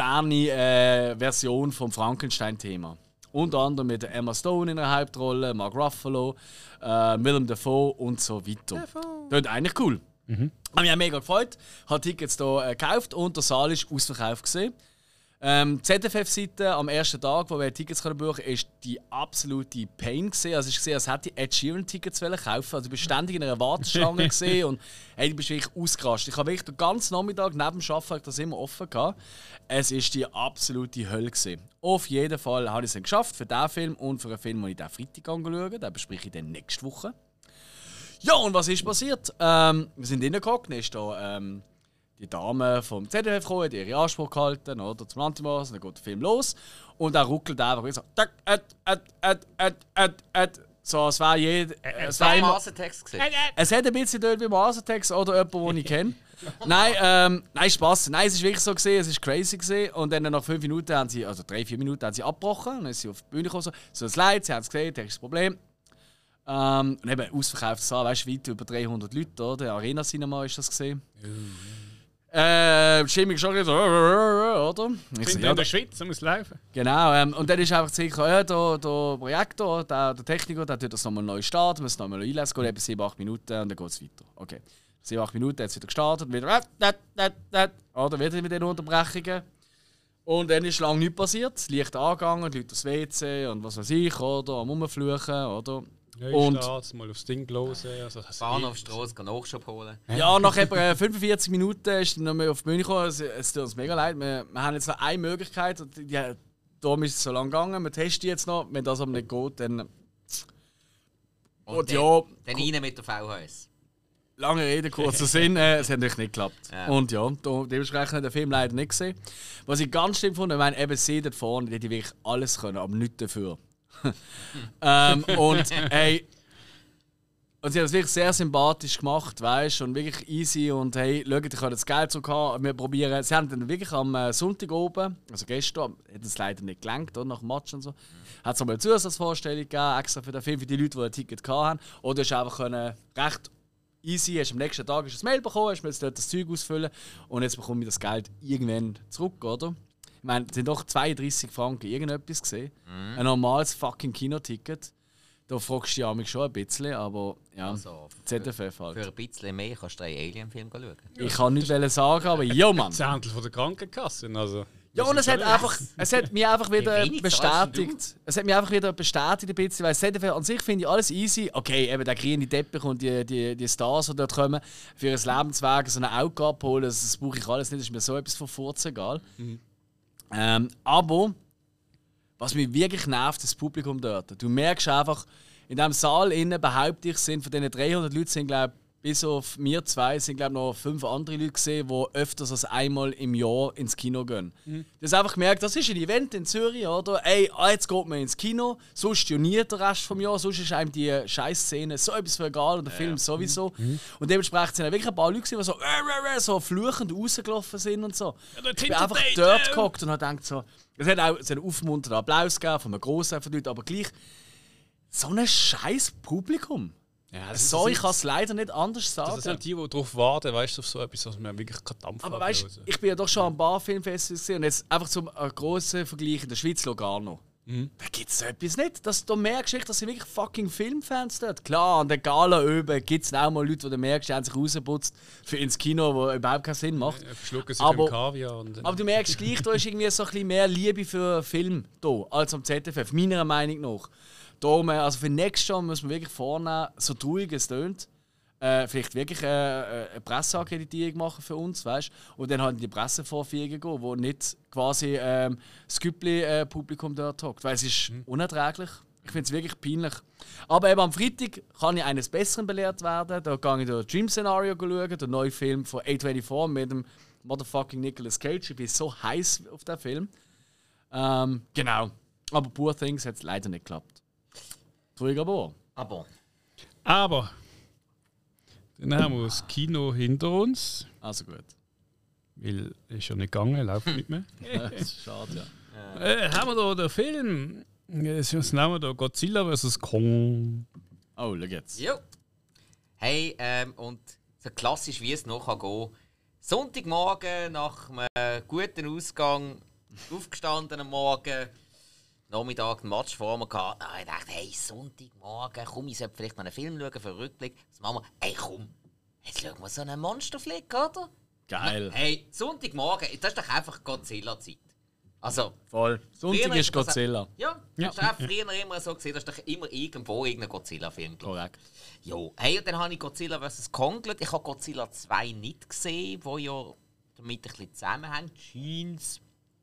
moderne Version vom Frankenstein-Thema. Unter anderem mit Emma Stone in der Hauptrolle, Mark Ruffalo, Willem Dafoe und so weiter. Das ist eigentlich cool. Habe mich auch mega gefreut. Habe Tickets hier gekauft und der Saal ist ausverkauft gesehen. ZFF-Seite am ersten Tag, wo wir Tickets buchen können, ist die absolute Pain gesehen. Also ich gesehen, als hätte ich Ed Sheeran Tickets kaufen. Also du bist ständig in einer Warteschlange gesehen und hey, du bist wirklich ausgerastet. Ich habe wirklich den ganzen Nachmittag neben dem Arbeiten das immer offen gehabt. Es ist die absolute Hölle gesehen. Auf jeden Fall habe ich es geschafft für diesen Film und für einen Film, den ich diesen Freitag anschaue. Den bespreche ich dann nächste Woche. Ja, und was ist passiert? Wir sind reingehockt, dann ist da die Dame vom ZDF gekommen, hat ihren Anspruch gehalten, oder, zum Lanthimos, dann geht der Film los. Und er ruckelt einfach so, so, es war jeder. Es war ein Masentext gesehen. Es hat ein bisschen dort wie Masentext oder jemand, den ich kenne. Nein, Spaß. Nein, es ist wirklich so gesehen, es ist crazy gesehen. Und dann nach 5 Minuten haben sie, also 3-4 Minuten haben sie abgebrochen. Und dann sind sie auf die Bühne gekommen, so ein Leid, sie haben es gesehen, das ist das Problem. Und eben ausverkauftes Saal, weißt du, weit über 300 Leute, oder? Arena Cinema ist das gesehen. Stimmung schon so, oder? Ich bin in der Schweiz, da muss laufen. Genau, und dann ist einfach sicher, ja, der Projektor, der Techniker, der tut das nochmal neu starten, muss nochmal einlesen, es geht eben 7-8 Minuten und dann geht es weiter. Okay. 7-8 Minuten, jetzt wieder gestartet, wieder oder wieder mit den Unterbrechungen. Und dann ist lange nichts passiert, Licht angegangen, die Leute aufs WC und was weiß ich, oder am Rumfluchen, oder? Und mal aufs Ding hören. Also Bahnhofstrasse, kann Nachschub holen. Ja, nach etwa 45 Minuten ist dann noch mehr auf die Bühne gekommen. Es tut uns mega leid. Wir haben jetzt noch eine Möglichkeit. Darum ist es so lange gegangen. Wir testen jetzt noch. Wenn das aber nicht geht, dann. Und ja, dann rein mit der VHS. Lange Rede, kurzer Sinn. Es hat natürlich nicht geklappt. Ja. Und ja, dementsprechend hat der Film leider nicht gesehen. Was ich ganz schlimm fand, ich meine, eben sie dort vorne, die hätte wirklich alles können, aber nichts dafür. Und hey, und sie haben das wirklich sehr sympathisch gemacht, weißt du, und wirklich easy und hey, schaut, ich habe das Geld zurück, wir probieren. Sie haben dann wirklich am Sonntag oben, also gestern, hat es leider nicht gelangt, nach dem Match und so, hat es nochmal eine Zusatzvorstellung gegeben, extra für den Film, für die Leute, die ein Ticket hatten. Oder du hast einfach recht easy, hast am nächsten Tag ein Mail bekommen, hast mir jetzt dort das Zeug ausfüllen und jetzt bekomme ich das Geld irgendwann zurück, oder? Ich meine, es sind doch 32 Franken irgendetwas gesehen. Ein normales fucking Kinoticket. Da fragst du dich schon ein bisschen, aber ja, also, ZFF halt. Für ein bisschen mehr kannst du einen Alien-Film schauen. Ich kann nicht sagen, aber ja, Mann. Zehntel von der Krankenkasse, also. Ja, und es hat mich einfach wieder bestätigt. Es hat mich einfach wieder bestätigt ein bisschen, weil ZFF an sich finde ich alles easy. Okay, eben der grüne Teppich und die Stars, die dort kommen, für ein Lebensweg so eine Auge abholen, das brauche ich alles nicht, das ist mir so etwas von Furz egal. Aber was mich wirklich nervt, das Publikum dort. Du merkst einfach, in diesem Saal innen, behaupte ich, sind von diesen 300 Leuten, sind, glaube bis auf wir zwei sind glaube noch 5 andere Leute gesehen, die öfters als einmal im Jahr ins Kino gehen. Du hast einfach gemerkt, das ist ein Event in Zürich, oder? Ey, jetzt geht man ins Kino, sonst ja nie den Rest vom Jahr, sonst ist einem die Scheiß-Szene so etwas für egal, oder der Film sowieso. Und dementsprechend sind wirklich ein paar Leute, die so fluchend rausgelaufen sind und so. Ja, ich bin einfach dort gehockt und habe gedacht so, es hat auch einen aufmunternden Applaus gegeben von einem grossen von Leuten, aber gleich so ein scheiß Publikum. Ja, ich kann es leider nicht anders sagen. Das sind die darauf warten, weißt du, auf so etwas, was man wirklich keinen Dampf aber weißt, ich bin ja doch schon an ein paar Filmfestivals gesehen und jetzt einfach zum grossen Vergleich in der Schweiz Lugano. Da gibt es so etwas nicht. Du merkst echt, das sind wirklich fucking Filmfans dort. Klar, an der Gala oben gibt es auch mal Leute, die du merkst, die haben sich rausgeputzt für ins Kino, wo überhaupt keinen Sinn macht. Verschlucken sich im Kaviar. Aber du merkst gleich, da ist irgendwie so ein bisschen mehr Liebe für Film da, als am ZFF, meiner Meinung nach. Darum, also für nächstes Jahr muss man wirklich vornehmen, so traurig es tönt, vielleicht wirklich eine Presseakkreditierung machen für uns, weißt? Und dann halt in die Pressevorführungen gehen, wo nicht quasi das Güppli-Publikum dort hockt. Weil es ist unerträglich. Ich finde es wirklich peinlich. Aber eben am Freitag kann ich eines Besseren belehrt werden. Da gehe ich das Dream Scenario schauen, den neuen Film von A24 mit dem motherfucking Nicolas Cage. Ich bin so heiß auf den Film. Genau. Aber Poor Things hat es leider nicht geklappt. Traurig aber. Aber dann haben wir das Kino hinter uns. Also gut. Weil es ist ja nicht gegangen, läuft nicht mehr. Das ist schade, ja. Haben wir da den Film? Das nehmen wir da Godzilla vs. Kong. Oh, schau jetzt. Jo. Hey, und so klassisch wie es noch gehen kann. Sonntagmorgen nach einem guten Ausgang, aufgestanden am Morgen, Nachmittag einen Match vor mir gehabt. Ich dachte, hey, Sonntagmorgen, komm, ich sollte vielleicht noch einen Film schauen für einen Rückblick. Was machen wir? Hey, komm, jetzt schauen wir so einen Monsterflick, oder? Geil. Hey, Sonntagmorgen, das ist doch einfach Godzilla-Zeit. Also, voll. Sonntag ist Godzilla. Das hast du früher immer so gesehen, das ist doch immer irgendwo irgendein Godzilla-Film. Korrekt. Jo. Hey, und dann habe ich Godzilla vs. Kong geschaut. Ich habe Godzilla 2 nicht gesehen, wo ja damit ein bisschen zusammenhängt. Jeans.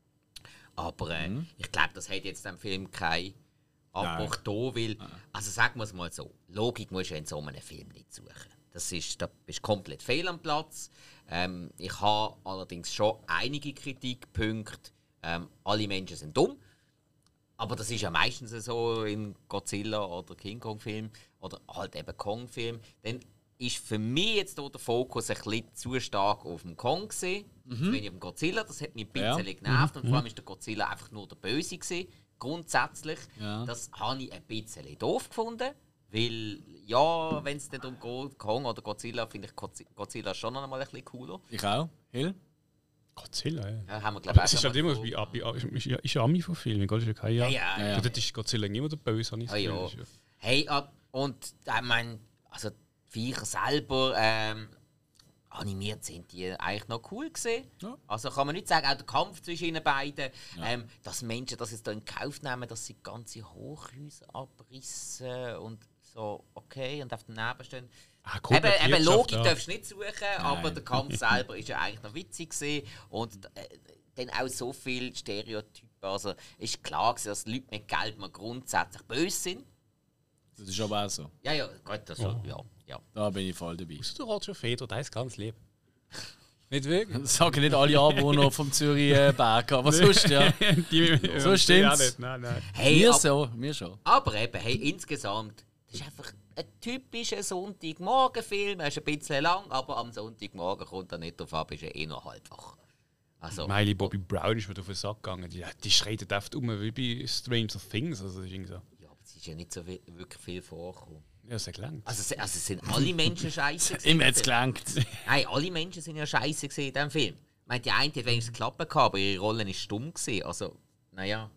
Aber ich glaube, das hat jetzt dem Film keinen Abbruch da, weil, also sagen wir es mal so, Logik musst du in so einem Film nicht suchen. Da bist du komplett fehl am Platz. Ich habe allerdings schon einige Kritikpunkte. Alle Menschen sind dumm. Aber das ist ja meistens so in Godzilla oder King Kong Film oder halt eben Kong Film. Dann ist für mich jetzt der Fokus ein bisschen zu stark auf dem Kong gesehen, zu wenig auf dem Godzilla. Das hat mich ein bisschen genervt und vor allem ist der Godzilla einfach nur der Böse gewesen. Grundsätzlich, das habe ich ein bisschen doof gefunden, weil ja, wenn es nicht um Kong oder Godzilla, finde ich Godzilla schon noch mal ein bisschen cooler. Ich auch. Hill? Godzilla, ja. Ja, haben wir, glaube ich, es ist halt immer wie ist Ami-Verfilmung, oder? Ist ja kein Jahr. Ja. Dort ist Godzilla immer der Böse, habe ich das Gefühl. Hey, und ich meine, also die Viecher selber animiert sind die eigentlich noch cool gesehen. Ja. Also kann man nicht sagen, auch der Kampf zwischen ihnen beiden, dass Menschen das jetzt da in Kauf nehmen, dass sie ganze Hochhäuser abrissen und so, okay, und auf dem Neben stehen. Eben Logik darfst du nicht suchen, aber der Kampf selber ist ja eigentlich noch witzig gewesen. Und dann auch so viele Stereotypen. Also ist klar gewesen, dass Leute mit Geld mal grundsätzlich böse sind. Das ist aber auch so. Ja, gut, das ja. Da bin ich voll dabei. Außer der Roger Federer, der ist ganz lieb. Nicht wirklich? Das sagen nicht alle Anwohner vom Zürich Berg, aber sonst ja. So stimmt's. Nein. Hey, wir schon. Aber eben, hey, insgesamt, das ist einfach ein typischer Sonntagmorgenfilm. Er ist ein bisschen lang, aber am Sonntagmorgen kommt er nicht drauf ab, ist er nur halb wach. Also, Miley Bobby Brown ist mir auf den Sack gegangen. Die schreit einfach wie bei Stranger Things. Also, das ist so. Ja, aber es ist ja nicht so wirklich viel vorgekommen. Ja, es hat gelangt. Also sind alle Menschen scheiße gewesen. Immer jetzt gelangt. Nein, alle Menschen sind ja scheiße in diesem Film. Ich meine, die eine hat wenigstens geklappt gehabt, aber ihre Rolle war stumm gewesen. Also, naja.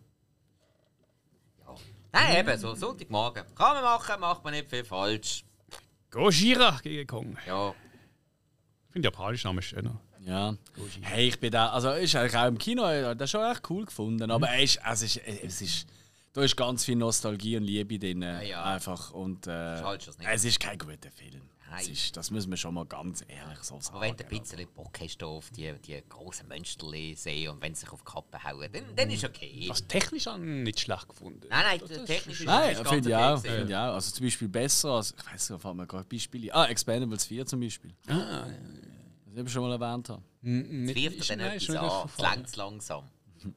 Ja. Nein, eben, so Sonntagmorgen. Kann man machen, macht man nicht viel falsch. Gojira gegen Kong. Ja. Ich finde den japanischen Namen schöner. Ja. Hey, ich bin da, also ist eigentlich auch im Kino, das schon echt cool gefunden, aber es ist Da ist ganz viel Nostalgie und Liebe drin. Ja. Einfach. Und es ist kein guter Film. Das müssen wir schon mal ganz ehrlich so sagen. Aber wenn du ein bisschen Bock hast auf die grossen Mönsterli sehen und wenn sie sich auf die Kappe hauen, dann ist okay. Was technisch nicht schlecht gefunden. Nein, technisch ist Nein, ganz finde ich okay auch. Finde ich auch. Also zum Beispiel besser als, ich weiß nicht, fallen mir gerade Beispiele. Expendables 4 zum Beispiel. Das ich schon mal erwähnt habe. Das wirft dann etwas an. Es längt langsam.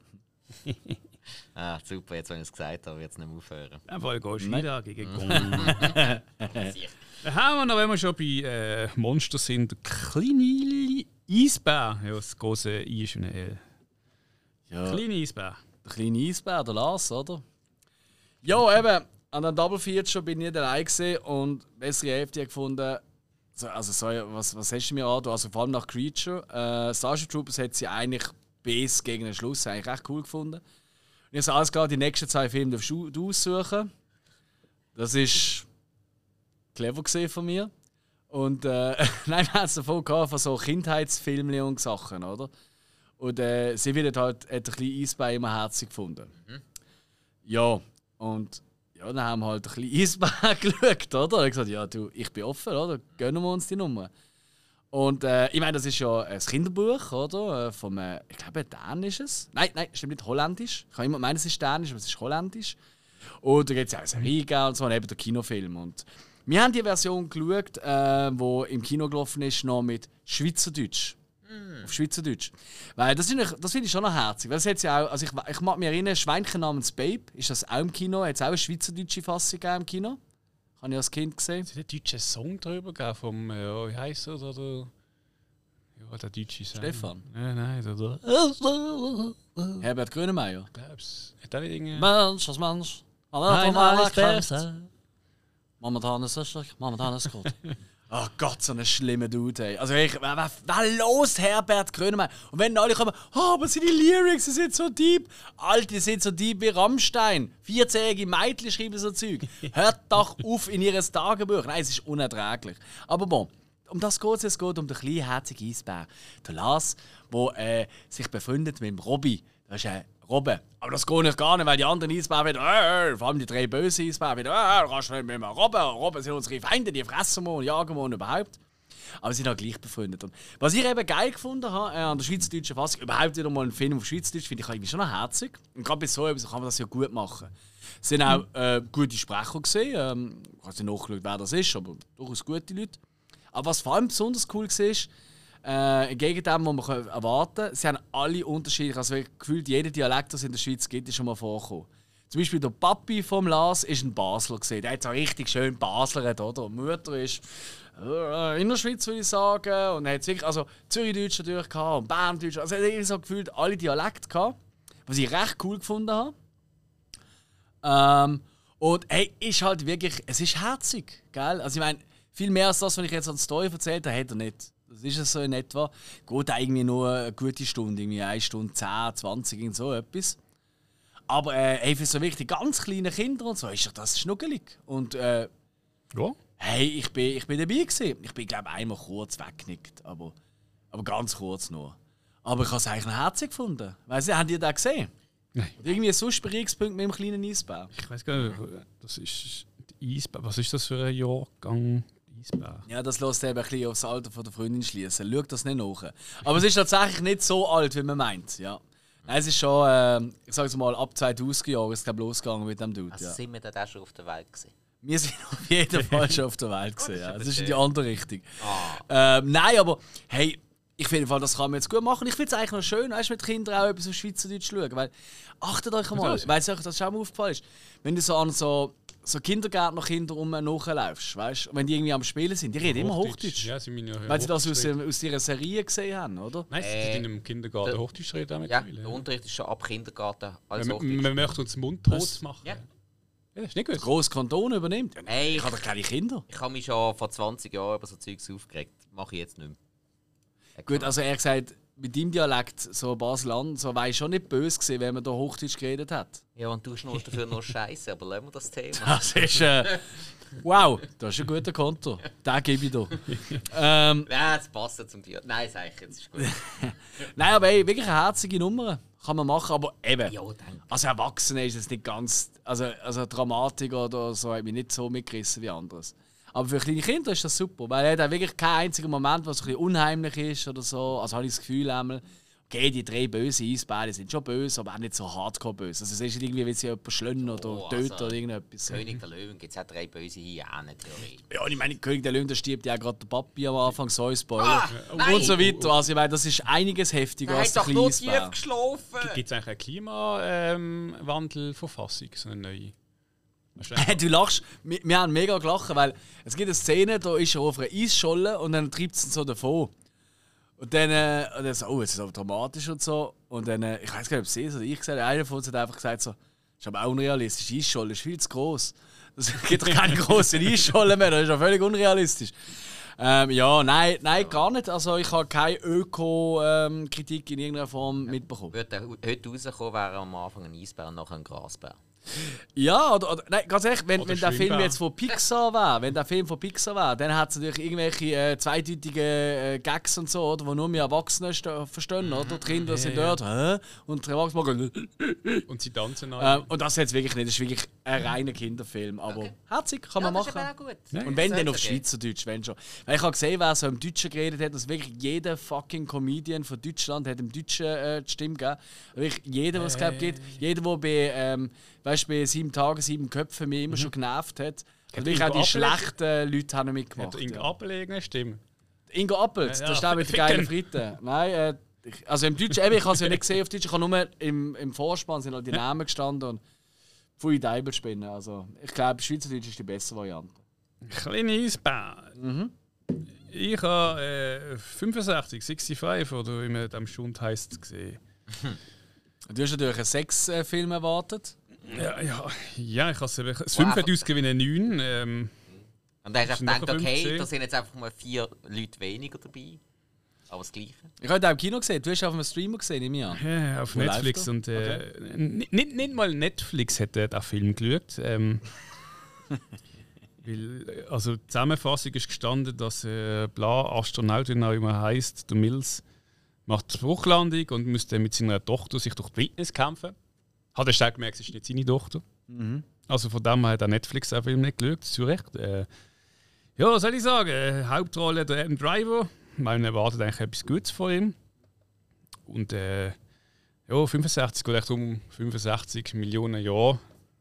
Super, jetzt wenn ich es gesagt habe, wird es nicht mehr aufhören. Weil gehst du wieder gegen Gong. Haben wir noch, wenn wir schon bei Monster sind, der kleine Eisbär. Ja, das große I ist eine L. Ja. Kleine Eisbär. Der kleine Eisbär, der Lars, oder? Ja, eben, an dem Double Feature bin ich nicht allein gesehen und bessere Hälfte gefunden. Was hast du mir an? Also vor allem nach Creature. Starship Troopers hat sie eigentlich bis gegen den Schluss eigentlich recht cool gefunden. Und ich habe alles klar, die nächsten 2 Filme darfst du aussuchen. Das ist clever gesehen von mir. Und nein, wir haben es davon gehabt, von so Kindheitsfilmen und Sachen, oder? Und sie wird halt ein bisschen Eisbär immer herzig gefunden. Ja, und ja, dann haben wir halt ein bisschen Eisbär geschaut, oder? Und ich gesagt, ja, du, ich bin offen, oder? Gönnen wir uns die Nummer. Und ich meine, das ist ja ein Kinderbuch, oder? Vom, ich glaube, Dänisch ist es. Nein, stimmt nicht, Holländisch. Ich kann immer meinen, es ist Dänisch, aber es ist Holländisch. Und da gibt es ja auch Serie und so, und eben der Kinofilm. Und wir haben die Version geschaut, die im Kino gelaufen ist, noch mit Schweizerdeutsch. Auf Schweizerdeutsch. Weil das finde ich schon noch herzig. Weil das ja auch, also ich mag mich erinnern, Schweinchen namens Babe, ist das auch im Kino? Hat es auch eine schweizerdeutsche Fassung im Kino? Habe ich als Kind gesehen. Es hat einen deutschen Song drüber gegeben vom, wie heisst er, oder? Ja, der deutsche Song. Stefan? Nein, der. Herbert Grönemeyer? Ich glaub's. Hat er nicht irgendwie... Mensch, als Mensch. Alles besser. Momentan ist es schlecht, momentan ist es gut. Oh Gott, so ein schlimmer Dude, ey. Also wer los, Herbert Grönemeyer? Und wenn alle kommen, aber seine Lyrics sind so deep. Alter, die sind so deep wie Rammstein. 14-jährige Mädchen schreiben so Zeug. Hört doch auf in ihr Tagebuch. Nein, es ist unerträglich. Aber bon, um das geht es geht um den kleinen, herzigen Eisbär. Der Lars, der sich befreundet mit dem Robby. Das ist Robbe. Aber das geht nicht gar nicht, weil die anderen Eisbären wieder, vor allem die 3 bösen Eisbären wieder, du kannst nicht mit mir Robben. Robben sind unsere Feinde, die fressen wir und jagen wir und überhaupt. Aber sie sind auch gleich befreundet. Und was ich eben geil gefunden habe an der schweizerdeutschen Fassung, überhaupt wieder mal einen Film auf Schweizerdeutsch, finde ich irgendwie schon noch herzig. Und gerade bei so etwas kann man das ja gut machen. Es sind auch gute Sprecher gesehen. Ich habe nicht nachgeschaut, wer das ist, aber durchaus gute Leute. Aber was vor allem besonders cool war, entgegen dem, was man erwarten kann, sie haben alle unterschiedlich. Also gefühlt jeder Dialekt, das es in der Schweiz gibt, ist schon mal vorgekommen. Zum Beispiel der Papi vom Lars ist ein Basler gesehen. Der hat so richtig schön Basleret, oder? Und die Mutter ist in der Schweiz, würde ich sagen. Und er hat wirklich, also Zürichdeutsch natürlich gehabt und Berndeutsch. Also er hat so gefühlt alle Dialekte gehabt, was ich recht cool gefunden habe. Und hey, ist halt wirklich, es ist herzig, gell? Also ich meine, viel mehr als das, was ich jetzt an der Story erzählt habe, hat er nicht. Das ist es so in etwa. Geht irgendwie nur eine gute Stunde, irgendwie 1 Stunde 10, 20, irgend so etwas. Aber für so wirklich ganz kleine Kinder und so ist das schnuckelig. Und ja. Hey, ich bin dabei gewesen. Ich bin, glaube ich, einmal kurz weggenickt, aber ganz kurz nur. Aber ich habe es eigentlich noch herzig gefunden. Weißt du, habt ihr das gesehen? Nein. Und irgendwie ein sonst Berührungspunkt mit dem kleinen Eisbär. Ich weiß gar nicht, das ist Eisbär. Was ist das für ein Jahrgang? Eisbär. Ja, das lässt eben ein bisschen aufs Alter von der Freundin schließen. Schaut das nicht nach. Aber es ist tatsächlich nicht so alt, wie man meint. Ja. Nein, es ist schon, ich sage es mal, ab 2000er Jahren ist es losgegangen mit dem Dude. Also ja. sind wir dann auch schon auf der Welt gewesen? Wir sind auf jeden Fall schon auf der Welt gewesen. Ja. Das ist in die andere Richtung. Ah. Nein, aber hey, ich finde, das kann man jetzt gut machen. Ich finde es eigentlich noch schön, weißt, mit Kindern auch etwas auf Schweizerdeutsch schauen. Weil, achtet euch mal, weil es euch das schon mal aufgefallen ist, wenn du so an so Kindergärtnerkinder nachläufst, weißt, wenn die irgendwie am Spielen sind, die reden immer Hochdeutsch. Ja, sie meinen ja weil sie das aus ihrer Serie gesehen haben, oder? Nein, sie sind in einem Kindergarten Hochdeutsch reden. Ja, der Unterricht ist schon ab Kindergarten als Hochdeutsch. Man möchte uns den Mund tot machen. Ja. Ja, das ist nicht gut. Grosses Kanton übernimmt. Ja, Hey, ich habe doch keine Kinder. Ich habe mich schon vor 20 Jahren über so Zeugs aufgeregt. Mache ich jetzt nicht mehr. Gut, also er hat gesagt, mit deinem Dialekt, so Basel-Land, so war ich schon nicht böse gewesen, wenn man da Hochdeutsch geredet hat. Ja, und du schnurst dafür noch Scheiße, aber lassen wir das Thema. Das ist wow, das ist ein guter Konto. Den gebe ich dir. Ja, das passt zum Dialekt. Nein, sag ich, jetzt ist gut. Nein, aber ey, wirklich eine herzige Nummer. kann man machen, aber eben, Ja, als Erwachsener ist es nicht ganz, also Dramatik oder so hat mich nicht so mitgerissen wie anderes. Aber für kleine Kinder ist das super, weil er hat auch wirklich keinen einzigen Moment, was ein bisschen unheimlich ist oder so. Also habe ich das Gefühl einmal, okay, die 3 böse Eisbären sind schon böse, aber auch nicht so hardcore böse. Also es ist nicht irgendwie, wenn sie jemanden schlönen oder töten oder irgendetwas. König der Löwen gibt es auch 3 böse Hyänen, theoretisch. Ja, und ich meine, König der Löwen, da stirbt ja auch gerade der Papi am Anfang, so ein Spoiler. Und so weiter. Also ich meine, das ist einiges heftiger als der kleine Eisbär. Er hat doch nur tief geschlafen! Gibt es eigentlich eine Klimawandelverfassung, so eine neue? Du lachst, wir haben mega gelacht, weil es gibt eine Szene, da ist er auf einer Eisscholle und dann treibt es ihn so davon. Und dann so, oh, jetzt ist es aber dramatisch und so. Und dann, ich weiß gar nicht, ob sie es oder ich gesagt habe, einer von uns hat einfach gesagt, so, das ist aber auch unrealistisch, die Eisscholle ist viel zu gross. Es gibt doch keine grossen Eisscholle mehr, das ist ja völlig unrealistisch. Ja, nein, gar nicht. Also ich habe keine Öko-Kritik in irgendeiner Form mitbekommen. Würde er heute rauskommen, wäre am Anfang ein Eisbär und nachher ein Grasbär. Ja, oder nein, ganz ehrlich, wenn der Film Schwimmbär. jetzt von Pixar wäre, dann hat es natürlich irgendwelche zweideutige Gags und so, oder, die nur wir Erwachsene verstehen, oder? Die Kinder sind dort, hä? Und die Erwachsenen machen Und sie tanzen alle. und das jetzt wirklich nicht, das ist wirklich ein reiner Kinderfilm, aber herzig, kann man machen. Das ist aber auch gut. Und wenn, dann auf Schweizerdeutsch, wenn schon. Weil ich habe gesehen, wer so im Deutschen geredet hat, dass wirklich jeder fucking Comedian von Deutschland hat im Deutschen die Stimme gegeben. Wirklich jeder, was es gibt. Jeder, der bei, bei 7 Tagen, 7 Köpfe mich immer schon genervt hat. Und wirklich auch die schlechten Leute haben mitgemacht. Hat Ingo Appel eine Stimme? Ingo Appelt, das ist der mit den geilen Fritten. Nein, also im Deutschen, ich habe es ja nicht gesehen auf Deutsch, ich habe nur im Vorspann sind halt die Namen gestanden und pfui Deibelspinnen. Also ich glaube, Schweizerdeutsch ist die bessere Variante. Kleine Eisbär. Ich habe 65 oder wie man dem Schund heisst, gesehen. Du hast natürlich einen Sexfilm erwartet. Ja, ich habe es 5 hat ausgewählt wie eine 9. Und da hast du Ist gedacht, noch okay, 15? da sind jetzt einfach mal 4 Leute weniger dabei. Aber das Gleiche. Ich habe ihn auch im Kino gesehen, du hast ihn auf einem Streamer gesehen, nehme ich an. Ja, auf Netflix. Und nicht mal Netflix hat den Film geschaut. Weil, also die Zusammenfassung ist gestanden, dass Astronaut, wie er immer heisst, der Mills, macht die Bruchlandung und muss dann mit seiner Tochter sich durch die Wildnis kämpfen. Hat er stark gemerkt, es ist nicht seine Tochter. Also von dem her hat er Netflix den Film nicht geschaut, zu Recht. Ja, was soll ich sagen? Hauptrolle der Adam Driver. Man erwartet eigentlich etwas Gutes von ihm. Und ja, 65 geht echt um 65 Millionen Jahre,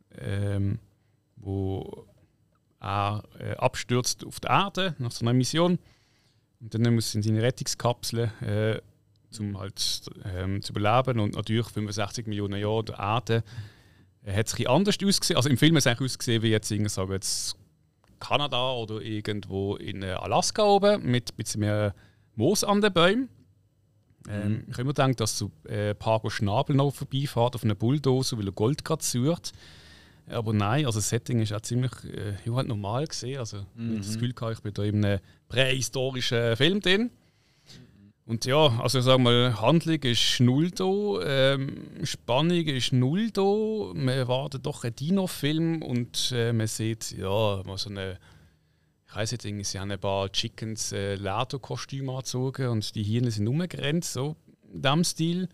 wo er abstürzt auf die Erde nach so einer Mission. Und dann muss er in seine Rettungskapsel, um halt zu überleben. Und natürlich 65 Millionen Jahre der Erde hat es ein bisschen anders ausgesehen. Also im Film hat es eigentlich ausgesehen wie jetzt, sagen wir jetzt Kanada oder irgendwo in Alaska oben mit ein bisschen mehr Moos an den Bäumen. Ich habe immer gedacht, dass so Pago Schnabel noch vorbeifährt auf einem Bulldozer, weil er Gold gerade sucht. Aber nein, also das Setting ist auch ziemlich halt normal gesehen. Also ich das Gefühl gehabt, ich bin da in einem prähistorischen Film drin. Und ja, also ich sage mal, Handlung ist null da, Spannung ist null da. Man erwartet doch einen Dino-Film und man sieht, ja, mal so eine, ich weiss nicht, sie haben ein paar Chickens Lederkostüme angezogen und die Hirne sind umgerannt, so in diesem Stil.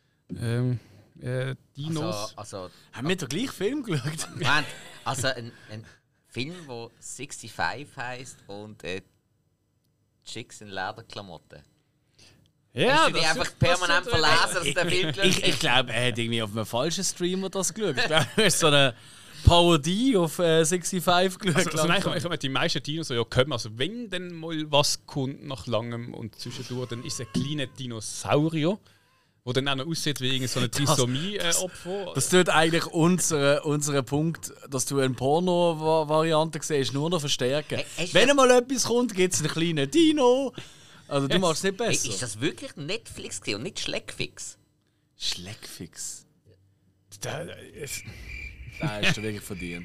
Dinos. Also, Haben wir den gleichen Film geschaut? Moment, also ein Film, der 65 heisst und Chicks in Lederklamotten. Ja, Hast du dich einfach permanent verlesen, dass du den Film geschaut hast? Ich glaube, er hat irgendwie auf einem falschen Streamer das geschaut. Ich glaube, er ist so eine Parodie auf 65 geschaut. Also nein, ich meine, die meisten Dinos so, ja, kommen. Also wenn dann mal was kommt nach langem und zwischendurch, dann ist es ein kleiner Dinosaurier, der dann auch noch aussieht wie irgendein so ein Trisomie-Opfer. Das tut eigentlich unseren Punkt, dass du eine Porno-Variante siehst, nur noch verstärken. Wenn mal etwas kommt, gibt es einen kleinen Dino. Also du machst es nicht besser. Ist das wirklich Netflix und nicht Schleckfix? Schleckfix? Da hast du wirklich verdient.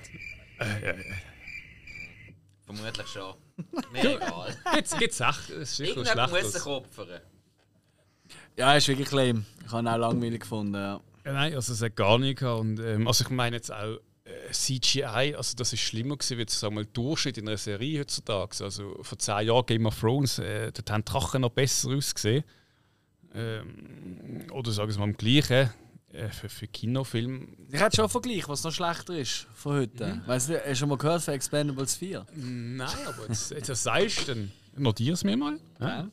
Vermutlich schon. Mir egal. Jetzt geht's echt. Es ist sicher Irgendjemand muss schlecht. sich opfern. Ja, ist wirklich lame. Ich habe ihn auch langweilig gefunden. Ja. Ja, nein, also es hat gar nicht gehabt. Und also ich meine jetzt auch CGI, also das ist schlimmer gewesen, wie sagen wir, Durchschnitt in einer Serie heutzutage. Also vor 10 Jahren Game of Thrones, dort haben die Drachen noch besser ausgesehen. Oder sagen wir mal im Gleichen. für Kinofilme. Ich hätte schon einen Vergleich, was noch schlechter ist von heute. Weißt du, hast du schon mal gehört von Expendables 4? Nein, aber jetzt sagst du, dann notiere es mir mal. Ja.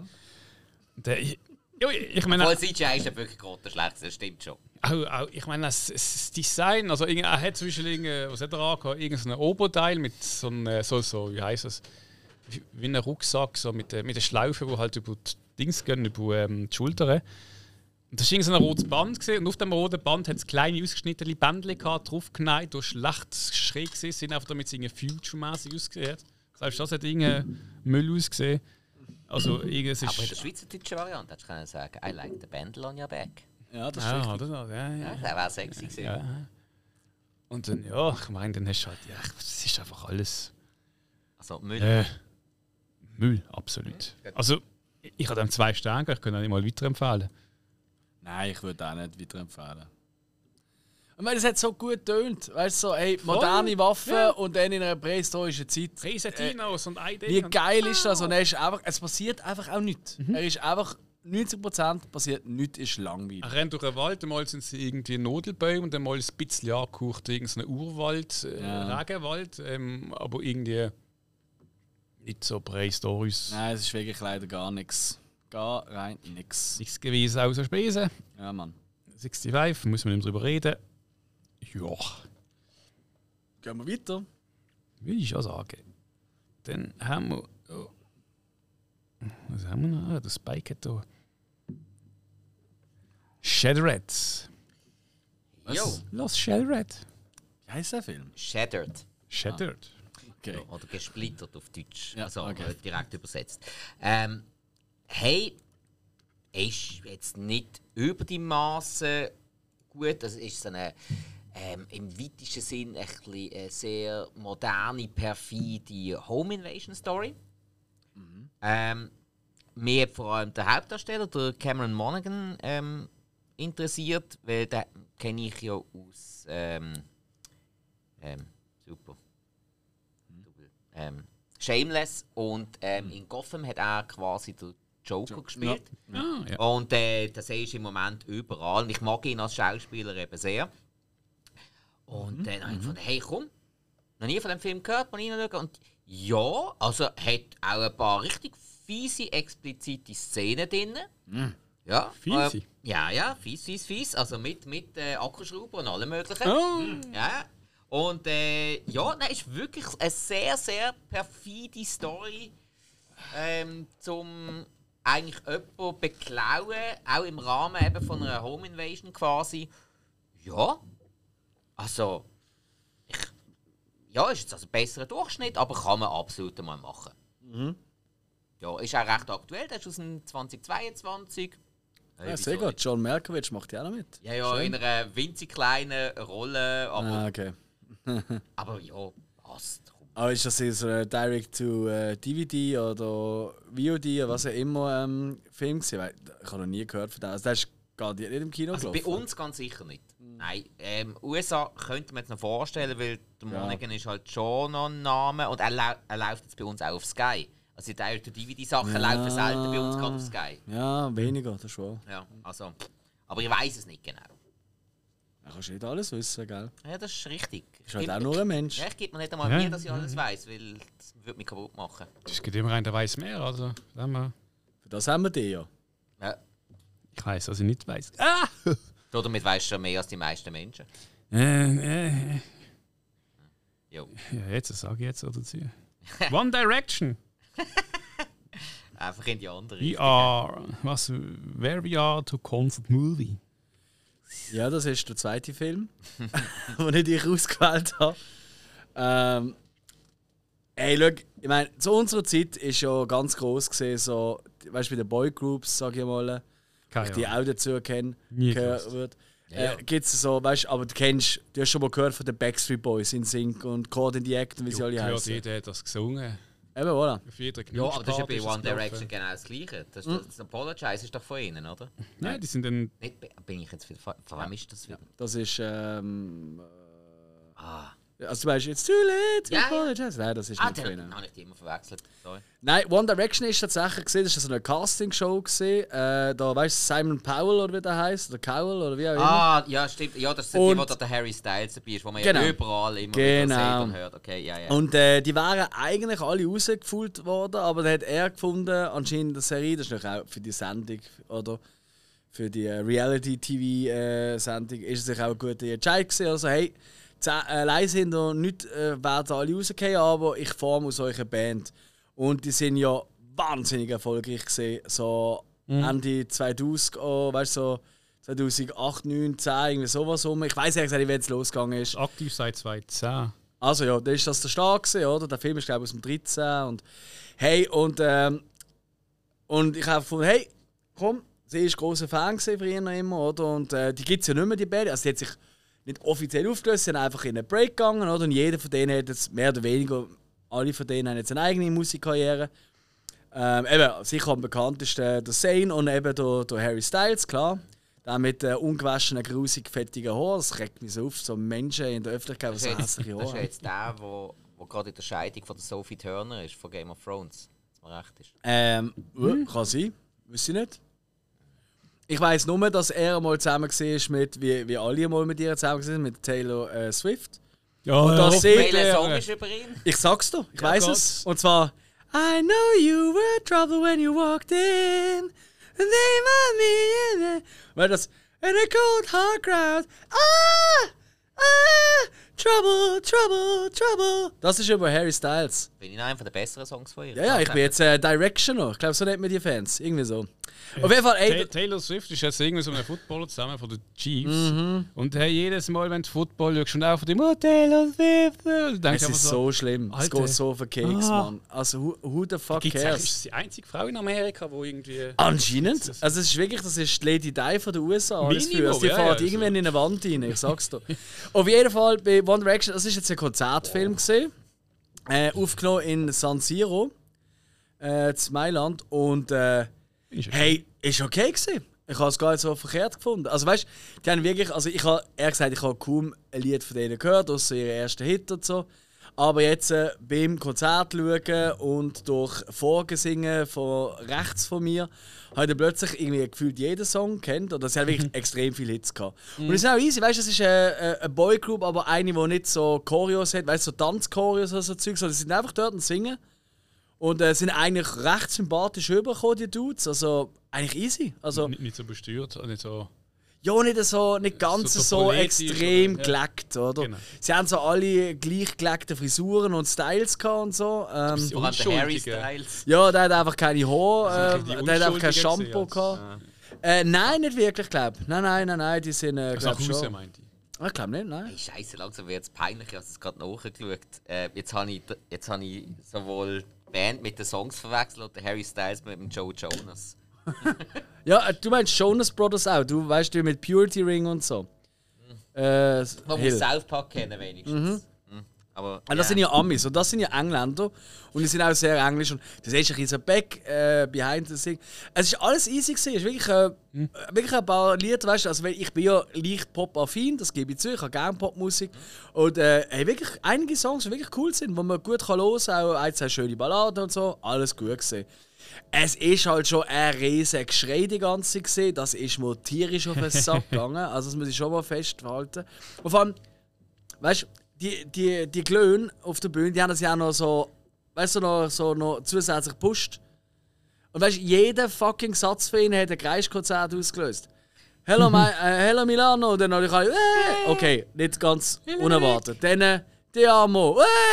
Ich meine, Voll CGI ist ja wirklich gerade schlecht, das stimmt schon. ich meine, das Design, also er hat zwischen was hat er angehabt? Irgendein Oberteil mit so wie heisst das? Wie ein Rucksack, so mit der Schlaufe, die halt über die Dings gehen, über die Schultern. Und das war irgendein rotes Band gesehen, und auf dem roten Band hat es kleine ausgeschnittene Bändchen gehabt, draufgenäht, die schlecht schräg sind, einfach damit es irgendwie future-mäßig ausgesehen hat. Selbst das hat irgendein Müll ausgesehen. Also, aber in der schweizerdeutschen Variante hättest du können sagen, I like the bändel on your back. Ja, das ist richtig. Ja, das wäre sexy gewesen. Ja. Und dann, ja, ich meine, dann hast du halt, das ist einfach alles... Also Müll. Müll, absolut. Also, ich habe dem 2 Sterne gegeben, ich könnte auch nicht mal weiterempfehlen. Nein, ich würde auch nicht weiterempfehlen. Und weil es hat so gut tönt, weißt du, so, hey, moderne Waffen und dann in einer prähistorischen Zeit. Dinos und ein Ding. Wie geil ist das? Und es passiert einfach auch nichts. Er ist einfach 90% passiert nichts, ist langweilig. Er rennt durch den Wald, einmal sind sie irgendwie Nodelbäume und einmal ein bisschen angehaucht, irgendein Urwald, Regenwald, aber irgendwie nicht so prähistorisch. Nein, es ist wirklich leider gar nichts. Gar rein nichts. Nichts gewesen außer Spesen. Ja, Mann. 65, muss man nicht mehr drüber reden. Ja. Gehen wir weiter. Würde ich auch sagen. Dann haben wir. Oh. Was haben wir noch? Das Spike hat hier. Shattered. Jo. Los, Shattered. Wie heisst der Film? Shattered. Shattered. Okay. Oder gesplittert auf Deutsch. Ja, also okay. Direkt übersetzt. Hey, ist jetzt nicht über die Maße gut. Das ist so eine im weitesten Sinn eine sehr moderne, perfide Home Invasion Story. Mir hat vor allem der Hauptdarsteller, der Cameron Monaghan, interessiert, weil den kenne ich ja aus super. Shameless und in Gotham hat er quasi den Joker gespielt. Ja. Ja. Und das ist im Moment überall. Und ich mag ihn als Schauspieler eben sehr. Und dann habe ich gedacht, hey komm, noch nie von dem Film gehört, mal reinschauen. Und ja, also hat auch ein paar richtig fiese, explizite Szenen drin. Ja, Fiese? Ja, fies. Also mit Akkuschrauber und allem möglichen. Oh. Ja. Und ja, nein, ist wirklich eine sehr, sehr perfide Story, zum eigentlich jemanden beklauen, auch im Rahmen eben von einer Home Invasion quasi. Ja, also ist jetzt also ein besserer Durchschnitt, aber kann man absolut mal machen. Ja, ist auch recht aktuell, das ist aus dem 2022. Ja, sehr gut. John Malkovich macht ja auch noch mit. Ja, Schön. in einer winzig kleinen Rolle, aber, okay. aber ja, passt. Aber ist das so ein Direct-to-DVD oder VOD oder was auch immer Film gewesen? Weil ich habe noch nie gehört von dem. Also, das ist gar nicht im Kino Also gelaufen. bei uns ganz sicher nicht. Nein, USA könnte man jetzt noch vorstellen, weil der Monaghan ist halt schon noch ein Name und er läuft jetzt bei uns auch auf Sky. Also die Direct-to-DVD-Sachen laufen selten bei uns gerade auf Sky. Ja, weniger, das schon. Ja, also, aber ich weiß es nicht genau. Du kannst nicht alles wissen, gell? Ja, das ist richtig. Du bist halt auch nur ein Mensch. Ja, ich gebe mir nicht einmal Mühe, dass ich alles weiß, weil das würde mich kaputt machen. Es gibt immer einen, der weiß mehr. Also, Für das haben wir die ja. Ja. ich weiß, was ich nicht weiß. So, damit weißt du schon mehr als die meisten Menschen. Jo. Ja, jetzt sage ich jetzt dazu. One Direction. Einfach in die andere Where we are to concert movie. Ja, das ist der zweite Film, den ich dich ausgewählt habe. Hey, schau, ich meine, zu unserer Zeit ist ja ganz gross gesehen, so, weißt du, bei den Boygroups, sag ich mal, ich die auch dazu kenne, gehört. Gibt es so, weißt du, aber du hast schon mal gehört von den Backstreet Boys in Sync und Caught in the Act und wie sie alle heißen. Jeder hat das gesungen. Eben, voilà. Auf jeder Ja, aber das ist ja bei Knutschparty One das Direction genau das Gleiche. Das Apologize ist doch von ihnen, oder? Nein, die sind dann. Nicht, bin ich jetzt wieder. Von wem ist das wieder? Das ist, Also du weißt, it's too late to apologize. Nein, das ist nicht von ihnen. Habe ich die immer verwechselt. Sorry. Nein, One Direction ist tatsächlich gesehen, das war so eine Castingshow gesehen. Da weißt du Simon Powell oder wie der heißt, oder Cowell oder wie auch immer. Ja, stimmt. Ja, das sind die, wo der Harry Styles dabei ist, wo man ja überall immer wieder sieht und hört. Okay, ja. Und die wären eigentlich alle rausgefühlt worden, aber dann hat er gefunden, anscheinend der Serie, das ist auch für die Sendung oder für die Reality-TV-Sendung, ist es sich auch eine gute Entscheidung gewesen. Also hey, allein sind noch nicht, werden alle rausgehen, aber ich forme aus euch eine Band. Und die sind ja wahnsinnig erfolgreich gewesen. So Ende 2000, weißt du, so 2008, 2009, 10, irgendwie sowas rum. Ich weiß ehrlich gesagt, wie es losgegangen ist. Aktiv seit 2010. Also ja, da ist das der Start gewesen, oder? Der Film ist glaube ich aus dem 13 und hey, und ich habe gefunden, hey, komm, sie ist großer Fan von ihr noch immer, oder? Und die gibt es ja nicht mehr, die Band. Also die hat sich nicht offiziell aufgelöst, sie sind einfach in einen Break gegangen, oder? Und jeder von denen hat jetzt mehr oder weniger, alle von denen haben jetzt eine eigene Musikkarriere. Eben, sicher am bekanntesten der Zayn und eben der Harry Styles, klar. Der mit ungewaschenen, grusig fettigen Haaren, das regt mich so auf, so Menschen in der Öffentlichkeit, die so hässliche Haare haben. Das ist jetzt der, der gerade in der Scheidung von der Sophie Turner ist, von Game of Thrones, wenn man recht ist. Kann sein, weiß ich nicht. Ich weiss nur, dass er mal zusammen war mit, wie alle mal mit ihr zusammen waren, mit Taylor Swift. Ja, und das welcher Song ist über ihn? Ich sag's dir, ich weiss es. Und zwar I know you were trouble when you walked in. And they want me in it. Weil das in a cold hard crowd. Trouble, trouble, trouble. Das ist über Harry Styles. Bin ich einer der besseren Songs von ihr? Ja, ich bin jetzt Directioner. Ich glaube, so nennt man die Fans. Irgendwie so. Auf jeden Fall, Taylor Swift ist jetzt irgendwie so ein Footballer zusammen von den Chiefs. Und hey, jedes Mal, wenn du Football schaust, und auch von dem Taylor Swift. Es ist so schlimm. Es geht so für Keks, Mann. Also, who the fuck cares? Ist die einzige Frau in Amerika, die irgendwie. Anscheinend. Also, es ist wirklich, das ist die Lady Di von den USA. Also, die fährt irgendwann in eine Wand rein, ich sag's dir. Auf jeden Fall, bei One Direction, das war jetzt ein Konzertfilm gesehen. Aufgenommen in San Siro, in Mailand. Und hey, ist okay gewesen. Ich habe es gar nicht so verkehrt gefunden. Also weißt, die haben wirklich, also ich habe ehrlich gesagt, ich habe kaum ein Lied von denen gehört, außer ihren ersten Hit und so. Aber jetzt beim Konzert schauen und durch Vorgesingen von rechts von mir, habe ich plötzlich irgendwie gefühlt jeden Song kennt. Oder sie haben wirklich extrem viele Hits gehabt. Und es ist auch easy, weißt du, es ist eine Boygroup, aber eine, die nicht so Choreos hat, weißt du, so Tanzchoreos oder so Zeug, sondern sie sind einfach dort und singen. Und sind eigentlich recht sympathisch rübergekommen, die Dudes. Also eigentlich easy. Also, nicht so besteuert, nicht so. Ja, nicht ganz so extrem geleckt, oder? Genau. Sie haben so alle gleich geleckte Frisuren und Styles gehabt und so. Vor allem der Harry Styles. Ja, der hat einfach keine Haare, der hat einfach kein Shampoo gehabt. Nein, nicht wirklich, glaube ich. Nein, die sind, glaube ich, schon. Meinte ich. Ich glaube nicht, nein. Hey, Scheiße, langsam wird es peinlich, ich habe es gerade nachgeschaut. Jetzt habe ich sowohl die Band mit den Songs verwechselt und den Harry Styles mit dem Joe Jonas. Ja, du meinst Jonas Brothers auch, du weißt du mit Purity Ring und so. Man muss South Park kennen wenigstens. Aber, das sind ja Amis und das sind ja Engländer und die sind auch sehr englisch und das ist ein bisschen Back behind the scene. Es ist alles easy gewesen, es ist wirklich ein paar Lieder, weißt du, also ich bin ja leicht Pop-affin, das gebe ich zu, ich habe gerne Popmusik und wirklich einige Songs, die wirklich cool sind, die man gut hören kann, auch ein, zwei schöne Balladen und so, alles gut gewesen. Es ist halt schon ein riesiges Geschrei die ganze Zeit, das ist mir tierisch auf den Sack gegangen, also das muss ich schon mal festhalten. Und vor allem, weißt du, die Klöne auf der Bühne, die haben das ja auch noch so, weißt du, noch zusätzlich gepusht. Und weißt du, jeder fucking Satz für ihn hat ein Kreiskonzert ausgelöst. Hello, hello Milano, und dann habe ich okay, nicht ganz unerwartet. Dann Ti amo,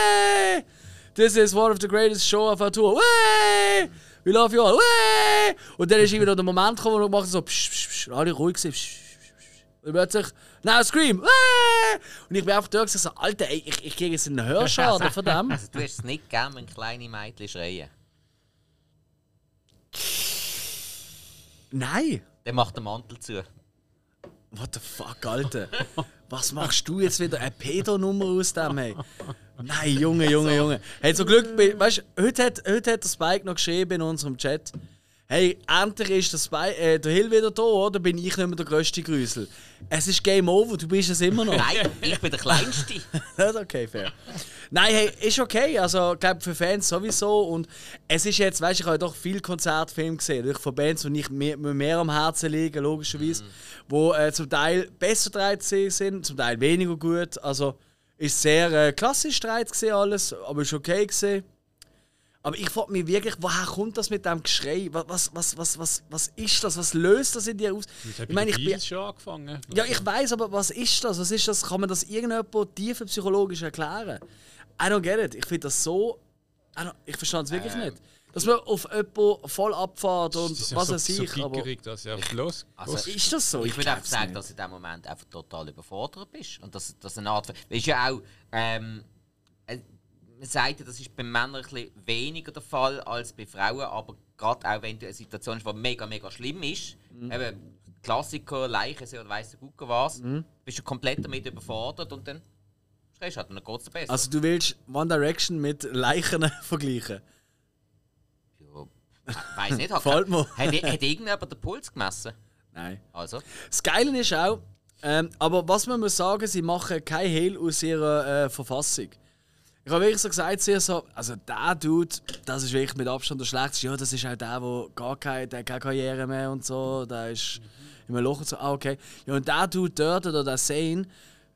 this is one of the greatest show of our tour, we love you all, und dann ist irgendwie noch der Moment gekommen, wo wir machen so, alle ruhig sind, und plötzlich, now scream! Und ich bin einfach da gesagt, so, Alter, ey, ich kriege jetzt einen Hörschaden von dem. Also du hast es nicht gern, wenn kleine Mädchen schreien? Nein! Dann macht der Mantel zu. What the fuck, Alter? Was machst du jetzt wieder? Eine Pedo-Nummer aus dem, hey? Nein, Junge. Hey, zum Glück, weißt du, heute hat der Spike noch geschrieben in unserem Chat. hey, endlich ist der Hill wieder da, oder bin ich nicht mehr der grösste Grüsel? Es ist Game Over, du bist es immer noch. Nein, ich bin der Kleinste. Okay, fair. Nein, hey, ist okay, also ich glaube für Fans sowieso. Und es ist jetzt, weißt du, ich habe doch viele Konzertfilme gesehen, von Bands, die mir mehr am Herzen liegen, logischerweise, wo zum Teil besser gedreht sind, zum Teil weniger gut. Also ist sehr klassisch gedreht gesehen alles, aber ist okay gesehen. Aber ich frage mich wirklich, woher kommt das mit dem Geschrei? Was ist das? Was löst das in dir aus? Ich meine, ich bin schon angefangen. Ja, ich weiß, aber was ist das? Was ist das? Kann man das irgendjemand tiefer psychologisch erklären? I don't get it. Ich finde das so. Ich verstehe es wirklich nicht. Dass man auf jemanden voll abfährt und was er sich. So gierig, dass ja los. Also, ist das so? Ich würde einfach sagen, dass du in dem Moment einfach total überfordert bist. Und dass eine Art. Ist ja auch. Man sagt ja, das ist bei Männern ein bisschen weniger der Fall als bei Frauen, aber gerade auch wenn du eine Situation hast, die mega, mega schlimm ist, eben Klassiker, Leichensee oder weiss der Gucker was, bist du komplett damit überfordert und dann schreist du halt, dann geht es besser. Also du willst One Direction mit Leichen vergleichen? Ja, weiss nicht, hat irgendjemand den Puls gemessen? Nein. Also. Das Geile ist auch, aber was man muss sagen, sie machen kein Hehl aus ihrer Verfassung. Ich habe wirklich so gesagt, also der Dude, das ist wirklich mit Abstand der schlechteste. Ja, das ist auch der gar keine Karriere mehr und so. Der ist in einem Loch und so. Ah, okay. Ja, und der Dude dort oder der Zane,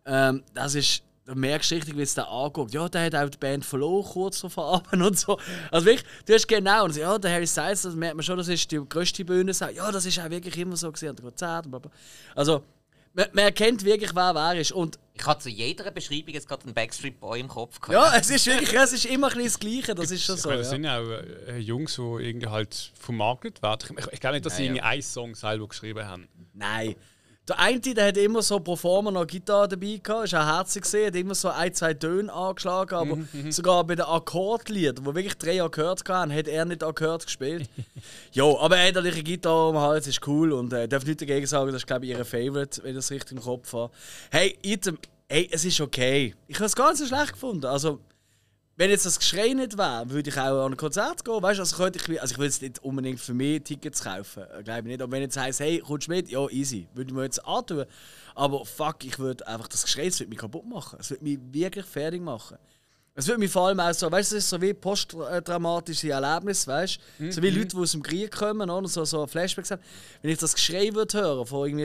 das ist, du merkst richtig, wie es der anguckt. Ja, der hat auch die Band verloren, kurz vor Abend und so. Also wirklich, du hast genau, und ja, der Harry Styles, das merkt man schon, das ist die grösste Bühne. Ja, das ist auch wirklich immer so gewesen, an der Konzert. Also, man erkennt wirklich, wer ist. Und ich hatte zu jeder Beschreibung jetzt gerade einen Backstreet Boy im Kopf gehabt. Ja, es ist wirklich, es ist immer ein bisschen das Gleiche, das ist schon so. Das sind ja auch Jungs, die irgendwie halt vermarktet werden. Ich glaube nicht, dass sie einen Song selber geschrieben haben. Nein. Der eine, der hat immer so pro forma noch Gitarre dabei gehabt, ist auch herzig gesehen, hat immer so ein, zwei Töne angeschlagen, aber sogar bei den Akkordliedern, wo wirklich 3 Akkorde hatten, hat er nicht Akkord gespielt. Ja, aber er hat natürlich eine Gitarre am Hals, ist cool und darf nicht dagegen sagen, das ist glaube ich ihre Favorite, wenn ich das richtig im Kopf habe. Hey, Item, es ist okay. Ich habe es gar nicht so schlecht gefunden. Also, wenn jetzt das Geschrei nicht wäre, würde ich auch an ein Konzert gehen. Weißt, also ich würde jetzt nicht unbedingt für mich Tickets kaufen, glaube ich nicht. Aber wenn jetzt heisst, hey, kommst du mit? Ja, easy. Würde ich mir jetzt antun. Aber fuck, ich würde einfach das Geschrei, das würde mich kaputt machen. Es würde mich wirklich fertig machen. Es würde mich vor allem auch so, weißt du, es ist so wie posttraumatische Erlebnisse, weißt du? So wie Leute, die aus dem Krieg kommen und so Flashbacks haben. Wenn ich das Geschrei würde hören von irgendwie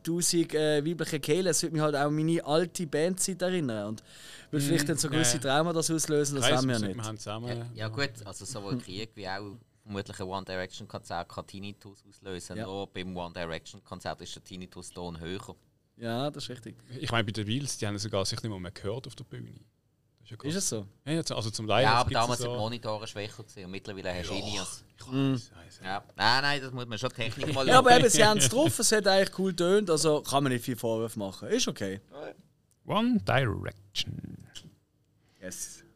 70'000 weiblichen Kehlen, es würde mich halt auch an meine alte Bandzeit erinnern. Und würde vielleicht dann so gewisse Trauma das auslösen, das haben wir ja nicht. Ja gut, also sowohl Krieg wie auch vermutlich ein One Direction Konzert kann Tinnitus auslösen. Ja. Nur beim One Direction Konzert ist der Tinnitus-Ton höher. Ja, das ist richtig. Ich meine, bei den Wheels, die haben sogar sich nicht mehr gehört auf der Bühne. Ist es so? Ja, also zum Live. Ja, aber damals sind die Monitore schwächer gewesen und mittlerweile hast du Genius. Ja. Nein, das muss man schon Technik mal ja, aber eben, sie haben es drauf, es hat eigentlich cool getönt, also kann man nicht viel Vorwürfe machen. Ist okay. One Direction. Yes.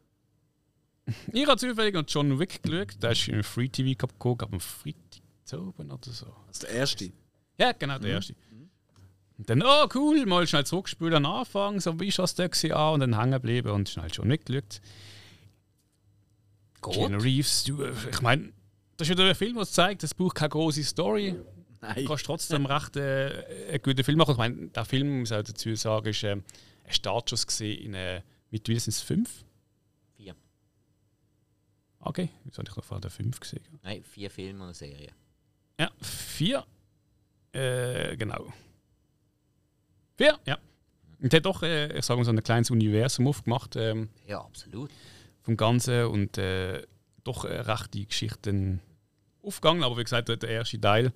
Ich habe zufällig noch John Wick geschaut, der ist in einem Free TV geguckt, am Freitag zu oben oder so. Das ist der erste? Ja, genau, der erste. Und dann, oh cool, mal schnell zurückgespielt an den Anfang, so wie ist das da gewesen, und dann hängen geblieben und schnell schon mitgeschaut. Keanu Reeves, ich meine, das ist wieder ein Film, der zeigt, das braucht keine große Story. Nein. Du kannst trotzdem recht einen guten Film machen. Ich meine, der Film, muss ich auch dazu sagen, ist ein Startschuss gesehen in mittlerweile sind es 5? 4. Okay, wieso habe ich noch vorher den 5 gesehen? Nein, 4 Filme und eine Serie. Ja, 4. Genau. 4, ja. Und der hat doch, ich sage mal, so ein kleines Universum aufgemacht. Ja, absolut. Vom Ganzen und doch recht die Geschichten aufgegangen. Aber wie gesagt, der erste Teil,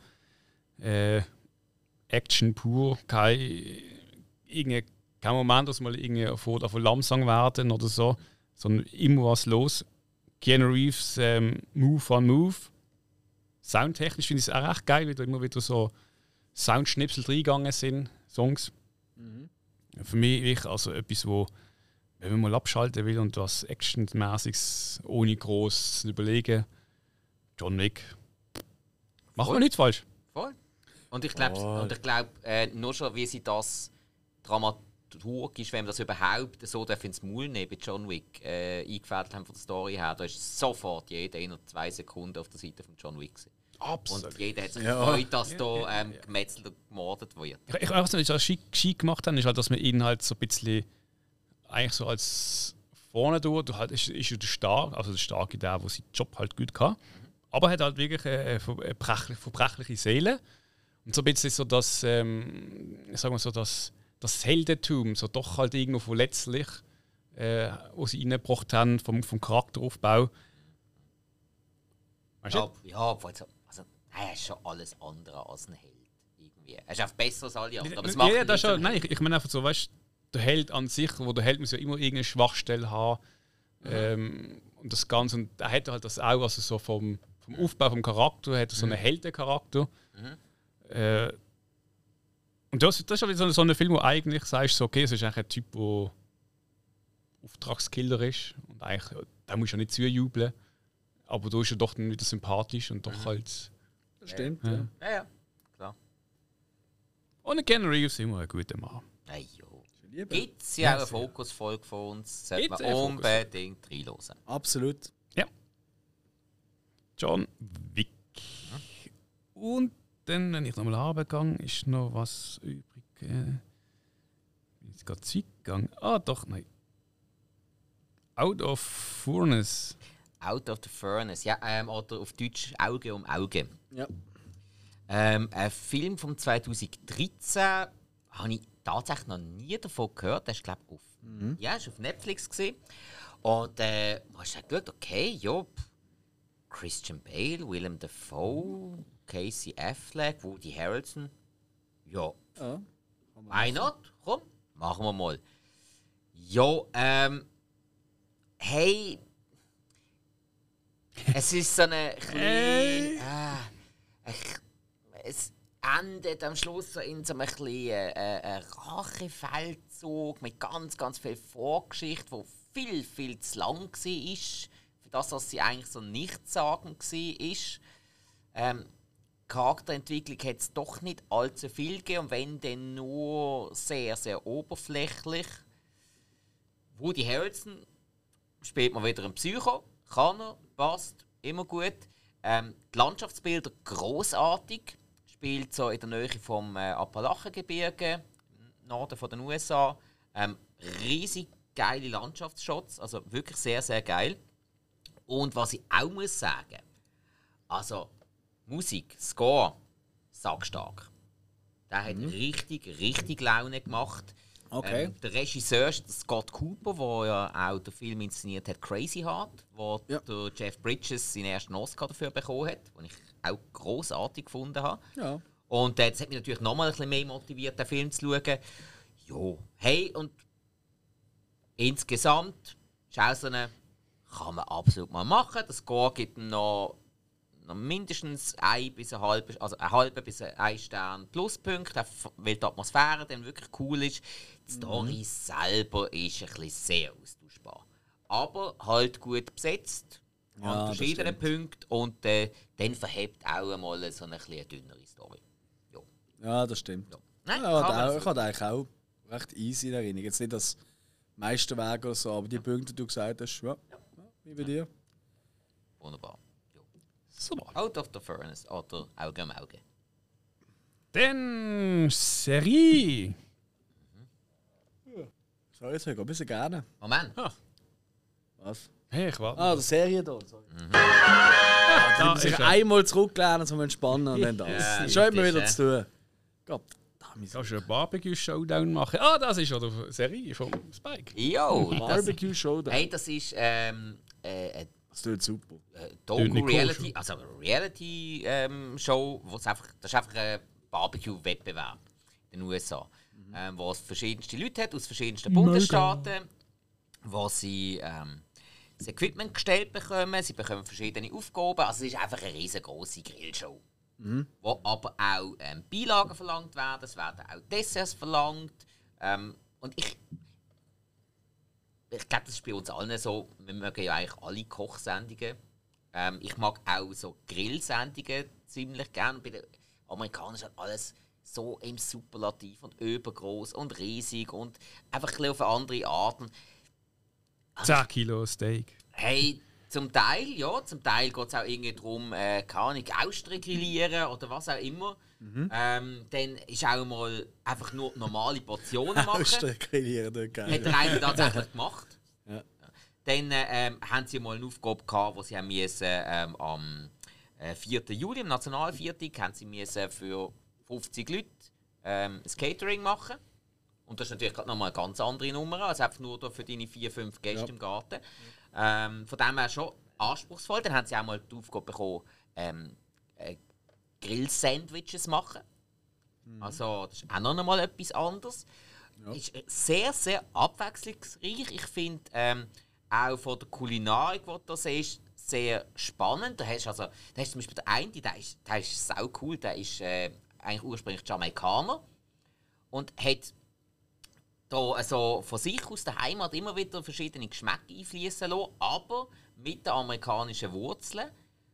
Action pur, kein Moment, dass mal irgendwie von langsam werden oder so, sondern immer was los. Keanu Reeves, Move on Move. Soundtechnisch finde ich es auch recht geil, wie da immer wieder so Soundschnipsel reingegangen sind, Songs. Für mich also etwas, wo, wenn man mal abschalten will und was Actionmäßiges ohne groß zu überlegen, John Wick. Machen wir nichts falsch. Voll. Und ich glaube, nur schon, wie sie das dramaturgisch, wenn man das überhaupt so ins Maul nehmen bei John Wick eingefädelt haben von der Story her, da ist sofort jeder in 2 Sekunden auf der Seite von John Wick gewesen. Absolut. Und jeder hat sich gefreut, dass da gemetzelt und gemordet wird. Ich weiß nicht, was sie gescheit gemacht haben, ist halt, dass man ihn halt so ein bisschen eigentlich so als vorne tut. Du halt ist ja der Starke, also der Starke der seinen Job halt gut kann. Aber er hat halt wirklich eine verbrechliche Seele. Und so ein bisschen so das, sagen wir so, das Heldentum, so doch halt irgendwo verletzlich, was sie reingebracht haben vom Charakteraufbau. Weißt du? Ja, also, er ist schon alles andere als ein Held. Irgendwie. Er ist einfach besser als alle anderen. Aber es macht das schon, nein, ich meine einfach so, weißt du, der Held an sich, wo der Held muss ja immer irgendeine Schwachstelle haben. Und das Ganze, und er hat halt das auch, also so vom Aufbau vom Charakter, hat er so einen Heldencharakter. Und das ist halt so ein Film, wo eigentlich sagst, so, okay, es ist eigentlich ein Typ, der Auftragskiller ist. Und eigentlich, da musst du ja nicht zujubeln. Aber du bist ja doch dann wieder sympathisch und doch halt. Das stimmt, ja. Klar. Und Ken Reeves ist immer ein guter Mann. Hey, jo. Gibt es ja auch eine Fokusfolge von uns, sollte man unbedingt reinhören. Absolut. Ja. John Wick. Und dann, wenn ich nochmal runtergehe, ist noch was übrig. Bin jetzt gerade Zeit gegangen? Ah, doch, nein. Out of Furnace. Out of the Furnace, ja, oder auf Deutsch Auge um Auge. Ja. Ein Film von 2013 habe ich tatsächlich noch nie davon gehört. Der ist, glaube ich, ist auf Netflix gesehen. Und hast du gedacht, okay, ja, Christian Bale, Willem Dafoe, Casey Affleck, Woody Harrelson. Ja. Why not? Komm, machen wir mal. Ja, hey. Es ist so eine kleine. Es endet am Schluss so in so einem kleinen Rachefeldzug mit ganz, ganz viel Vorgeschichte, die viel, viel zu lang war. Für das, was sie eigentlich so nichtssagend war. Charakterentwicklung hat es doch nicht allzu viel gegeben, und wenn, dann nur sehr, sehr oberflächlich. Woody Harrelson spielt mal wieder einen Psycho. Kann er, passt, immer gut. Die Landschaftsbilder grossartig. Spielt so in der Nähe vom Appalachengebirge, im Norden der USA. Riesig geile Landschaftsshots, also wirklich sehr, sehr geil. Und was ich auch muss sagen, also Musik, Score, sackstark. Der hat richtig, richtig Laune gemacht. Okay. Der Regisseur ist Scott Cooper, der ja auch den Film inszeniert hat, Crazy Heart, wo der Jeff Bridges seinen ersten Oscar dafür bekommen hat, den ich auch grossartig gefunden habe. Ja. Und das hat mich natürlich nochmal ein bisschen mehr motiviert, den Film zu schauen. Jo, hey, und insgesamt ist auch so eine, kann man absolut mal machen. Das Score gibt ihm noch mindestens ein halber bis ein Stern Pluspunkt, weil die Atmosphäre dann wirklich cool ist. Die Story selber ist ein bisschen sehr austauschbar. Aber halt gut besetzt an verschiedenen Punkten, und dann verhebt auch einmal so eine etwas dünnere Story. Ja, das stimmt. Ja. Nein, ich hatte eigentlich auch recht easy in Erinnerung. Jetzt nicht das Meisterwerk oder so, aber die Punkte, die du gesagt hast, ja, wie bei dir. Wunderbar. Super. Out of the Furnace oder Auge um Auge. Dann Serie. So, jetzt höre ich ein bisschen gerne. Moment. Was? Hey, ich warte. Ah, der Serie da. Sorry. Da sich ist einmal zurücklehnen, zum Entspannen und dann das. Ja, Das scheint mir richtig, wieder zu tun. Gott, Kannst du einen Barbecue-Showdown machen? Ah, das ist oder Serie vom Spike. Jo, Barbecue Showdown. hey, das ist Das tut super. Doku-Reality, also eine Reality-Show, das ist einfach ein Barbecue-Wettbewerb in den USA, wo es verschiedenste Leute hat aus verschiedensten Bundesstaaten, wo sie das Equipment gestellt bekommen, sie bekommen verschiedene Aufgaben, also es ist einfach eine riesengroße Grillshow. Wo aber auch Beilagen verlangt werden, es werden auch Desserts verlangt. Und ich glaube, das ist bei uns allen so, wir mögen ja eigentlich alle Kochsendungen. Ich mag auch so Grillsendungen ziemlich gerne. Bei den Amerikanern ist halt alles so im Superlativ und übergroß und riesig und einfach ein bisschen auf eine andere Art. 10 Kilo Steak. Hey, Zum Teil, ja. Zum Teil geht es auch irgendwie darum, keine Ahnung, Austern oder was auch immer. Dann ist auch mal einfach nur normale Portionen machen. Austern grillieren, geil. Hat der eine tatsächlich gemacht. Ja. Dann haben sie mal eine Aufgabe gehabt, wo sie haben müssen, am 4. Juli, im Nationalviertag, haben sie müssen für 50 Leute ein Catering machen. Und das ist natürlich gerade nochmal eine ganz andere Nummer, als einfach nur für deine 4-5 Gäste im Garten. Von dem her schon anspruchsvoll. Dann haben sie auch mal die Aufgabe bekommen, Grill-Sandwiches machen. Also, das ist auch noch mal etwas anderes. Ja. Ist sehr, sehr abwechslungsreich. Ich finde auch von der Kulinarik, die du siehst, sehr spannend. Da hast zum Beispiel den einen, der ist sau cool, der ist eigentlich ursprünglich Jamaikaner und hat da also von sich aus der Heimat immer wieder verschiedene Geschmäcker einfließen lassen, aber mit den amerikanischen Wurzeln.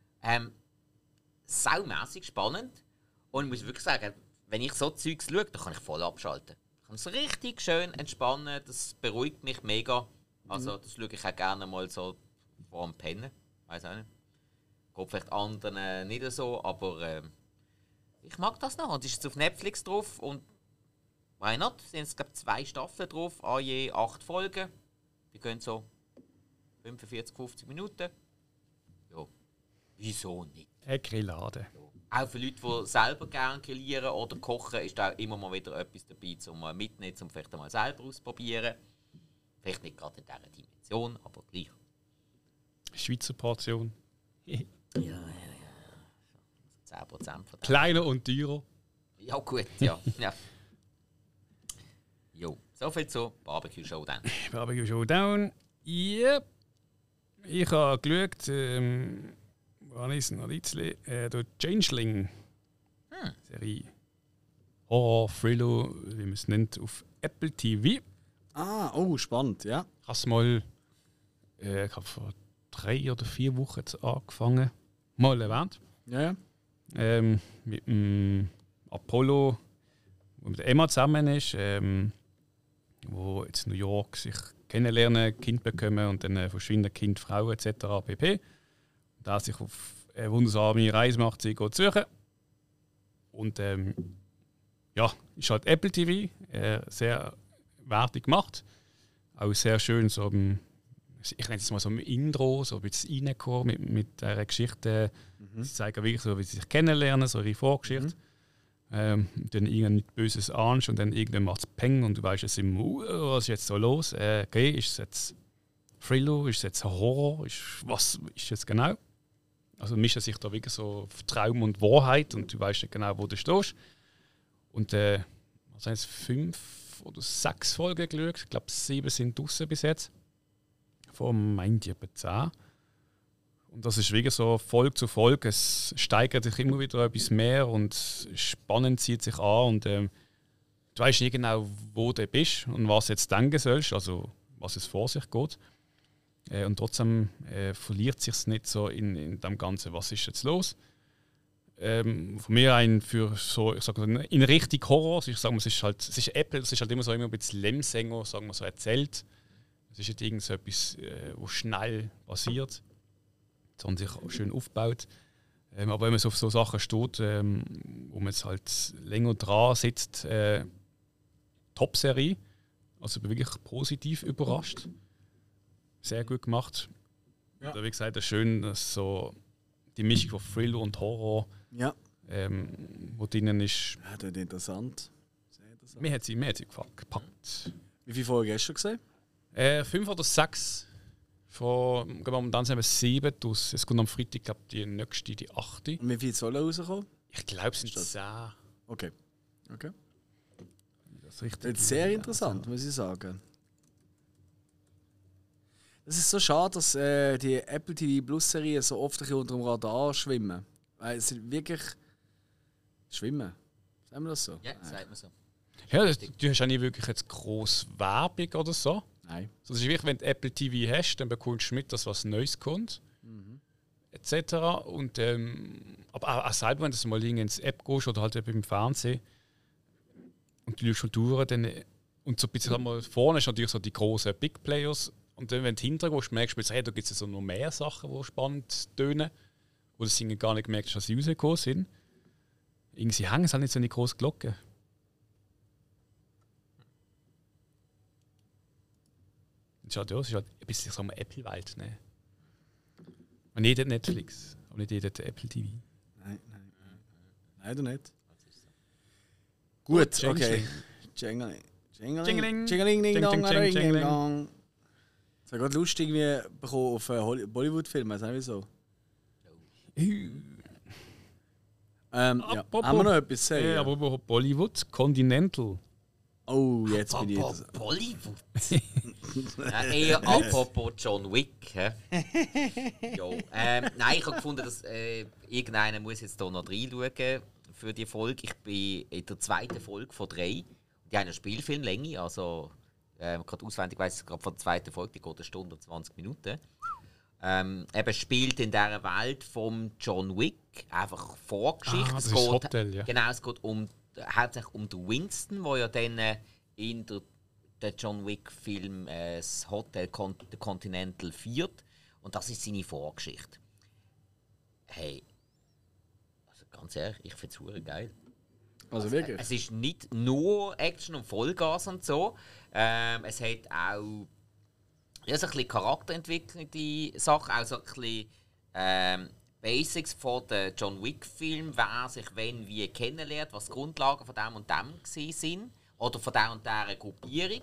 Saumässig spannend. Und ich muss wirklich sagen, wenn ich so Zeugs schaue, dann kann ich voll abschalten. Ich kann es richtig schön entspannen, das beruhigt mich mega. Also das schaue ich auch gerne mal so vor dem Pennen. Weiß auch nicht. Geht vielleicht anderen nicht so, aber ich mag das noch. Und es ist jetzt auf Netflix drauf und why not? Es sind jetzt 2 Staffeln drauf, je 8 Folgen. Die gehen so 45, 50 Minuten. Ja, wieso nicht? Eine Grillade. Ja. Auch für Leute, die selber gerne grillieren oder kochen, ist da immer mal wieder etwas dabei, um mal mitnehmen, um vielleicht mal selber auszuprobieren. Vielleicht nicht gerade in dieser Dimension, aber gleich. Schweizer Portion. Ja. 10% von dem. Kleiner und teurer. Ja, gut, ja. Ja. Jo, soviel zu Barbecue Showdown. Barbecue Showdown. Yep. Ich habe geschaut, wann ist noch ein bisschen, der Changeling Serie. Horror, Thriller, wie man es nennt, auf Apple TV. Ah, oh, spannend, ja. Ich habe es mal, ich habe vor 3 oder 4 Wochen jetzt angefangen, mal erwähnt. Ja. Mit dem Apollo, der mit Emma zusammen ist, wo jetzt in New York sich kennenlernen, Kind bekommen und dann verschwinden Kind, Frau etc. pp. Und da sich auf eine wundersame Reise macht, sie geht suchen. Und ja, ist halt Apple TV, sehr wertig gemacht. Auch sehr schön, so ich nenne es mal so ein Intro, so ein bisschen reingekommen mit dieser Geschichte. Sie zeigen wirklich so, wie sie sich kennenlernen, so ihre Vorgeschichte. Dann irgendwann nichts Böses ahnst und dann irgendwann macht es Peng und du weißt es immer, was ist jetzt so los? Okay, ist es jetzt Thriller, ist es jetzt Horror, was ist es genau? Also mischen sich da wirklich so auf Traum und Wahrheit und du weißt nicht genau, wo du stehst. Und was sind es, 5 oder 6 Folgen geschaut? Ich glaube 7 sind draußen bis jetzt. Von meint etwa 10. Und das ist wirklich so Folge zu Folge. Es steigert sich immer wieder etwas mehr und spannend zieht sich an. Und du weißt nicht genau, wo du bist und was du jetzt denken sollst, also was es vor sich geht. Und trotzdem verliert sich es nicht so in dem Ganzen, was ist jetzt los. Von mir ein für so, ich sage in Richtung Horror. Ich sage, es ist Apple, es ist halt immer so ein bisschen Lemsänger, sagen wir so, erzählt. Es ist nicht irgendetwas, was schnell passiert, sondern sich auch schön aufbaut. Aber wenn man so auf so Sachen steht, wo man jetzt halt länger dran sitzt, Top-Serie, also bin wirklich positiv überrascht. Sehr gut gemacht. Ja. Wie gesagt, es ist schön, dass so die Mischung von Thriller und Horror, wo drinnen ist. Ja, das ist interessant. Sehr interessant. Mir hat sie gepackt. Wie viele Folgen hast du gesehen? 5 oder 6. Dann sind wir 7 aus. Es kommt am Freitag, glaube die nächste, die 8. Und wie viele sollen rauskommen? Ich glaube, es sind 10. Okay. Das ist sehr interessant, muss ich sagen. Es ist so schade, dass die Apple TV Plus Serien so oft unter dem Radar schwimmen. Weil es sind wirklich schwimmen. Sagen wir das so? Ja, sagt man so. Ja, du hast auch nicht wirklich jetzt grosse Werbung oder so. Nein. Also es ist wirklich, wenn du Apple TV hast, dann bekommst du mit, dass was Neues kommt. Etc. Und, aber auch selber, wenn du mal ins App gehst oder halt eben im Fernsehen und du schaust schon durch, dann, und so ein bisschen mal vorne ist natürlich so die grossen Big Players Und dann, wenn du hintergehst, merkst du, hey, da gibt es so noch mehr Sachen, die spannend tönen, wo du Singen gar nicht gemerkt hast, dass sie rausgekommen sind. Irgendwie hängen es halt nicht so eine grosse Glocke. Das ist halt ein bisschen so eine Apple-Welt. Ne? Und jeder hat Netflix, aber nicht jeder hat Apple TV. Nein. Leider nicht. Gut, okay. Jingling. Ding dong. Das war gerade lustig wie bekommen auf Bollywood-Filmen, weißt du wieso? Haben wir noch etwas zu sagen? Ja, aber Bollywood, Continental. Oh, jetzt bin ich das. Bollywood? Eher apropos John Wick. Jo. Nein, ich habe gefunden, dass irgendeiner muss jetzt hier noch reinschauen für die Folge. Ich bin in der zweiten Folge von 3. Die haben eine Spielfilmlänge, also gerade auswendig weiss ich gerade von der zweiten Folge, die geht 1 Stunde und 20 Minuten. Eben spielt in dieser Welt von John Wick einfach Vorgeschichte. Das ist das Hotel, ja. Genau, es geht hauptsächlich um den Winston, der ja dann in der John Wick-Film das Hotel Continental führt. Und das ist seine Vorgeschichte. Hey, also ganz ehrlich, ich finde es verdammt geil. Also wirklich? Es ist nicht nur Action und Vollgas und so. Es hat auch so ein bisschen charakterentwickelnde Sachen, auch so ein bisschen Basics von den John Wick-Film, wer sich wenn wie kennenlernt, was die Grundlagen von dem und dem sind. Oder von der und dieser Gruppierung.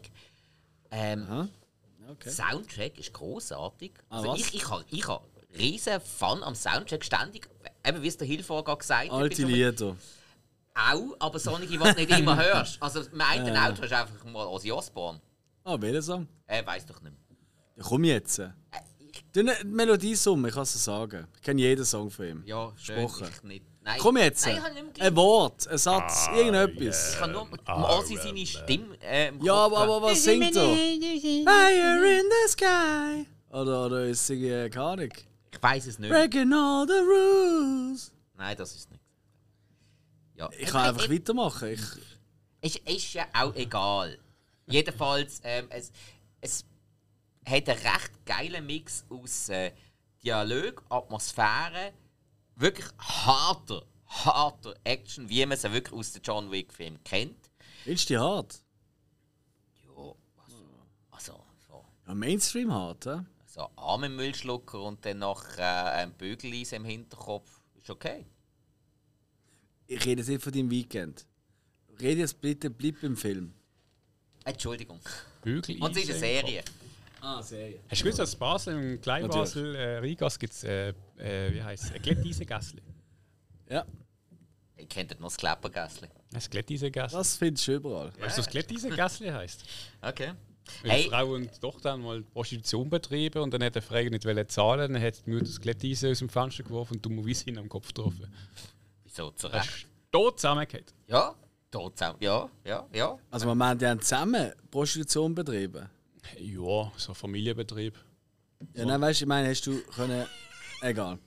Okay. Soundtrack ist grossartig. Also ich habe riesen Fun am Soundtrack, ständig, eben wie es der Hilfe gesagt hat. Alte Lieder. Auch, aber solche, die du nicht immer hörst. Also im einen Auto hast du einfach mal Ozzy Osbourne. Ah, welcher Song? Weiss doch nicht mehr. Ja, komm jetzt. Du eine Melodiesummer, ich kann es dir sagen. Ich kenne jeden Song von ihm. Ja, schön. Ich nicht. Nein. Komm jetzt. Nein, ich habe nicht mehr ein Wort, ein Satz, irgendetwas. Ich habe nur Ozzy seine Stimme im Kopf. Ja, aber was singt er? Fire in the sky. Oder ist es keine Ahnung? Ich weiss es nicht mehr. Breaking all the rules. Nein, das ist nicht. Ja. Ich kann einfach weitermachen. Ist ja auch egal. Jedenfalls, es hat einen recht geilen Mix aus Dialog, Atmosphäre, wirklich harter Action, wie man sie wirklich aus den John Wick-Filmen kennt. Ist die hart? Ja, also so. Ja, Mainstream hart, hä? So Armenmüllschlucker und dann noch ein Bügeleis im Hinterkopf, ist okay. Ich rede jetzt nicht von deinem Weekend. Rede jetzt bitte, bleib im Film. Entschuldigung. Bügeleis. Und es ist eine Serie. Serie. Hast du gewusst, dass Basel, im Kleinbasel, Rigas gibt es, wie heisst es, ein Glätteisengassli? Ja. Ich kenne noch das Kleppergässli. Ein Glätteisengassli. Das findest du überall. Weißt du, was das Glätteisengassli heisst? Okay. Weil die Frau und Tochter haben mal Prostitution betrieben und dann hat der Frau nicht zahlen, dann hat die Mutter das Glätteisen aus dem Fenster geworfen und dummerweise ihn am Kopf getroffen. Wieso zu Das Recht? ist tot zusammengehört. Ja, tot zusammen. Ja. Also wir haben die zusammen Prostitution betrieben. Ja, so ein Familienbetrieb. Ja, nein, weißt du, ich meine, hast du können. Egal.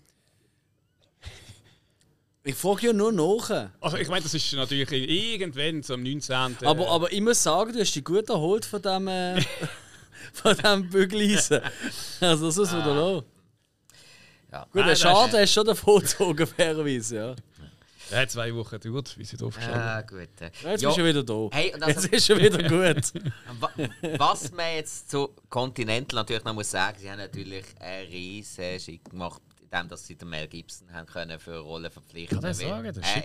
Ich frage ja nur nach. Also ich meine, das ist natürlich irgendwann so am 19. Aber ich muss sagen, du hast dich gut erholt von dem von dem Bügeleisen. Also das muss man da lassen. Ja. Gut, der Schaden hast du schon davon gezogen, fairerweise, ja. Er hat 2 Wochen gedauert, wie sie drauf geschrieben. Gut. Jetzt bist du wieder da. Hey, und also, Jetzt ist schon wieder gut. Was man jetzt zu Continental natürlich noch muss sagen, sie haben natürlich einen riesen Schick gemacht, indem dass sie den Mel Gibson haben können für Rollen verpflichten. Kann ich sagen, Er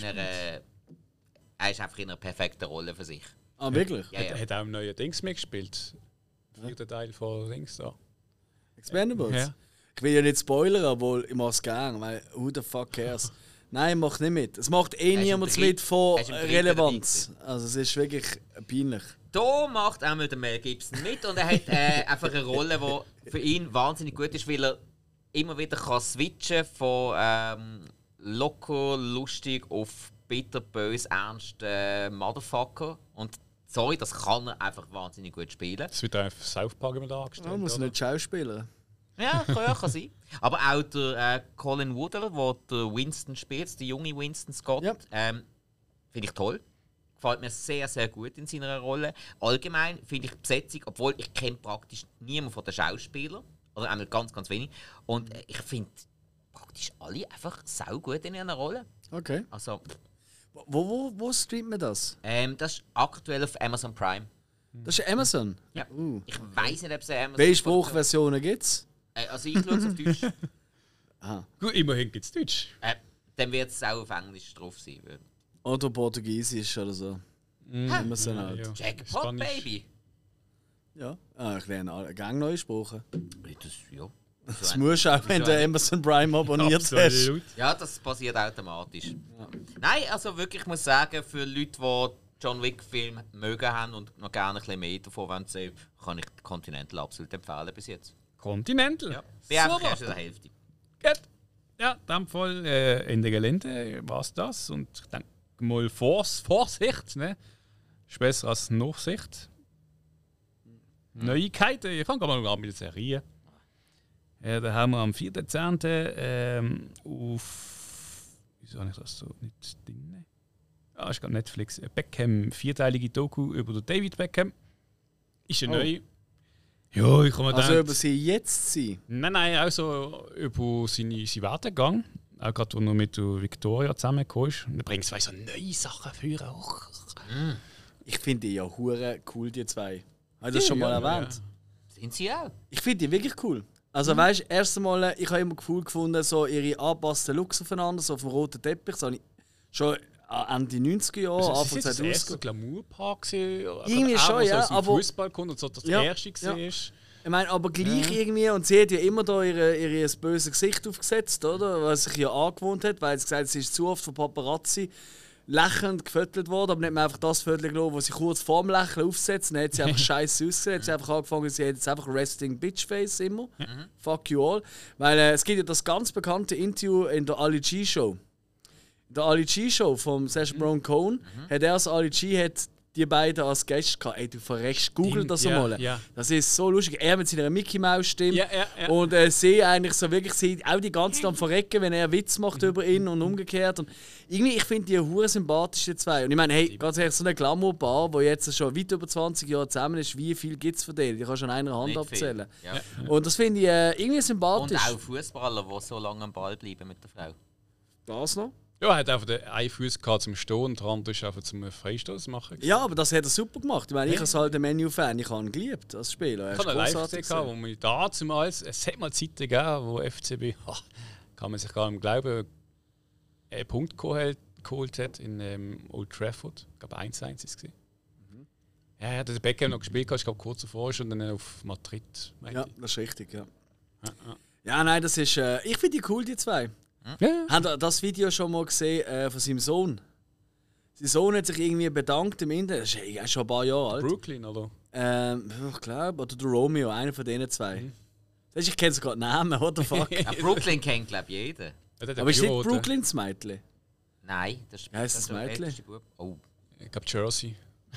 ist einfach in einer perfekten Rolle für sich. Ah, wirklich? Ja. Er hat auch im neuen Dings mitgespielt. Der 4. Teil von Dings da. Expendables? Ja. Ich will ja nicht spoilern, aber ich mache es gerne, weil who the fuck cares? Nein, mach nicht mit. Es macht niemand mit von Relevanz. Also es ist wirklich peinlich. Da macht auch mal der Mel Gibson mit und er hat einfach eine Rolle, die für ihn wahnsinnig gut ist, weil er immer wieder kann switchen von locker, lustig auf bitter, böse, ernst Motherfucker. Und sorry, das kann er einfach wahnsinnig gut spielen. Das wird auch auf South Park immer da angestellt. Man muss nicht Schauspieler. Ja, kann sein. Aber auch der Colin Woodler, der Winston spielt, der junge Winston Scott, Ja. finde ich toll. gefällt mir sehr, sehr gut in seiner Rolle. Allgemein finde ich die Besetzung, obwohl ich kenne praktisch niemanden von den Schauspielern, oder einmal ganz, ganz wenig. Und ich finde praktisch alle einfach saugut in ihrer Rolle. Okay. Also, wo streamt man das? das ist aktuell auf Amazon Prime. Das ist Amazon? Ja. Ich weiss nicht, ob es Amazon Welche Spruchversionen gibt es? Also ich schaue es auf Deutsch. Aha. Gut, immerhin gibt es Deutsch. Dann wird es auch auf Englisch drauf sein. Oder Portugiesisch oder so. Amazon halt. Ja. Jackpot, Spanisch. Baby! Ja. Ich lerne gerne neue Sprachen. Ja. Das musst du auch, wenn du Amazon Prime abonniert hast. Absolut. Ja, das passiert automatisch. Ja. Nein, also wirklich, ich muss sagen, für Leute, die John Wick-Film mögen haben und noch gerne ein bisschen mehr davon sehen, kann ich Continental absolut empfehlen bis jetzt. Continental? Ja. Bin einfach erst in der Hälfte. Gut. Ja, in dem Fall in der Gelände war es das. Und ich denke mal Vorsicht, ne? Ist besser als Nachsicht. Neuigkeiten, ich fange mal an mit der Serie. Da haben wir am 4.10. Auf. Wieso habe ich das so nicht drin? Ah, ist gerade Netflix. Beckham, 4-teilige Doku über den David Beckham. Ist ja neu. Ja, ich komme Also über sie jetzt sein? Nein, auch so über seinen Werdegang. Auch gerade, als er mit der Victoria zusammengekommen ist. Und dann bringt es so neue Sachen für auch. Ich finde die ja hure cool, die zwei. Hast du das schon mal erwähnt? Ja. Sind sie auch? Ich finde die wirklich cool. Also weißt du, erst einmal, ich habe immer Gefühl gefunden, so ihre angepassten Looks aufeinander, so auf dem roten Teppich. So schon Ende 90er Jahre, Also, Anfang das 2000. war das erste Glamour-Paar. Irgendwie schon, ja. So Aber Fußball kommt und so das ja, erste war. ja. Ich meine, aber gleich irgendwie, und sie hat ja immer da ihr böses Gesicht aufgesetzt, oder? Was sich ja angewohnt hat, weil sie gesagt hat, sie ist zu oft von Paparazzi lächelnd gefüttert worden, aber nicht mehr einfach das Viertel genommen, wo sie kurz vorm Lächeln aufsetzt. Dann hat sie einfach scheiße ausgesehen. Hat sie einfach angefangen, sie hat jetzt einfach Resting Bitch Face immer. Fuck you all. Weil es gibt ja das ganz bekannte Interview in der Ali G Show. In der Ali G Show vom Sacha Baron Cohen hat er als Ali G hat die beiden als Gäste gehabt. Ey, du verreckst, google das einmal. Ja. Das ist so lustig. Er mit seiner Mickey Maus Stimme Ja. und sie eigentlich so wirklich sie auch die ganze Zeit am verrecken, wenn er Witz macht über ihn und umgekehrt. Und irgendwie, ich finde die hure sympathisch, die zwei. Und ich meine, hey, ganz ehrlich, so eine Glamour-Bar, die jetzt schon weit über 20 Jahre zusammen ist, wie viel gibt es von denen? Die kannst du an einer Hand Nicht abzählen. viel. Ja. Und das finde ich irgendwie sympathisch. Und auch Fußballer, die so lange am Ball bleiben mit der Frau. Das noch? Ja, er hat einfach den einen Fuß zum Stehen und der andere ist einfach zum Freistoß machen. Ja, aber das hat er super gemacht. Ich meine, ich als halt ein Menu-Fan, ich habe ihn geliebt als Spieler. Ich habe einen Live-Gesehen, wo man da zumals, es hat mal Zeiten gegeben, wo FCB, kann man sich gar nicht glauben, einen Punkt geholt hat in Old Trafford. Ich glaube 1-1 war es. Ja, er hat den Beckham noch gespielt, ich glaube kurz davor und dann auf Madrid. Ja, das ist richtig, ja. Ja, nein, das ist. Ich finde die cool, die zwei. Ja. Habt ihr das Video schon mal gesehen von seinem Sohn? Sein Sohn hat sich irgendwie bedankt im Internet. Das ist schon ein paar Jahre alt. Brooklyn, oder? Ich glaube, oder der Romeo, einer von denen zwei. Ich kenne sogar den Namen, what the fuck. Ja, Brooklyn kennt, glaube ich, jeder. Aber ist nicht Brooklyn das Mädchen? Nein, das ist das Mädchen? Oh. Ich glaube Jersey.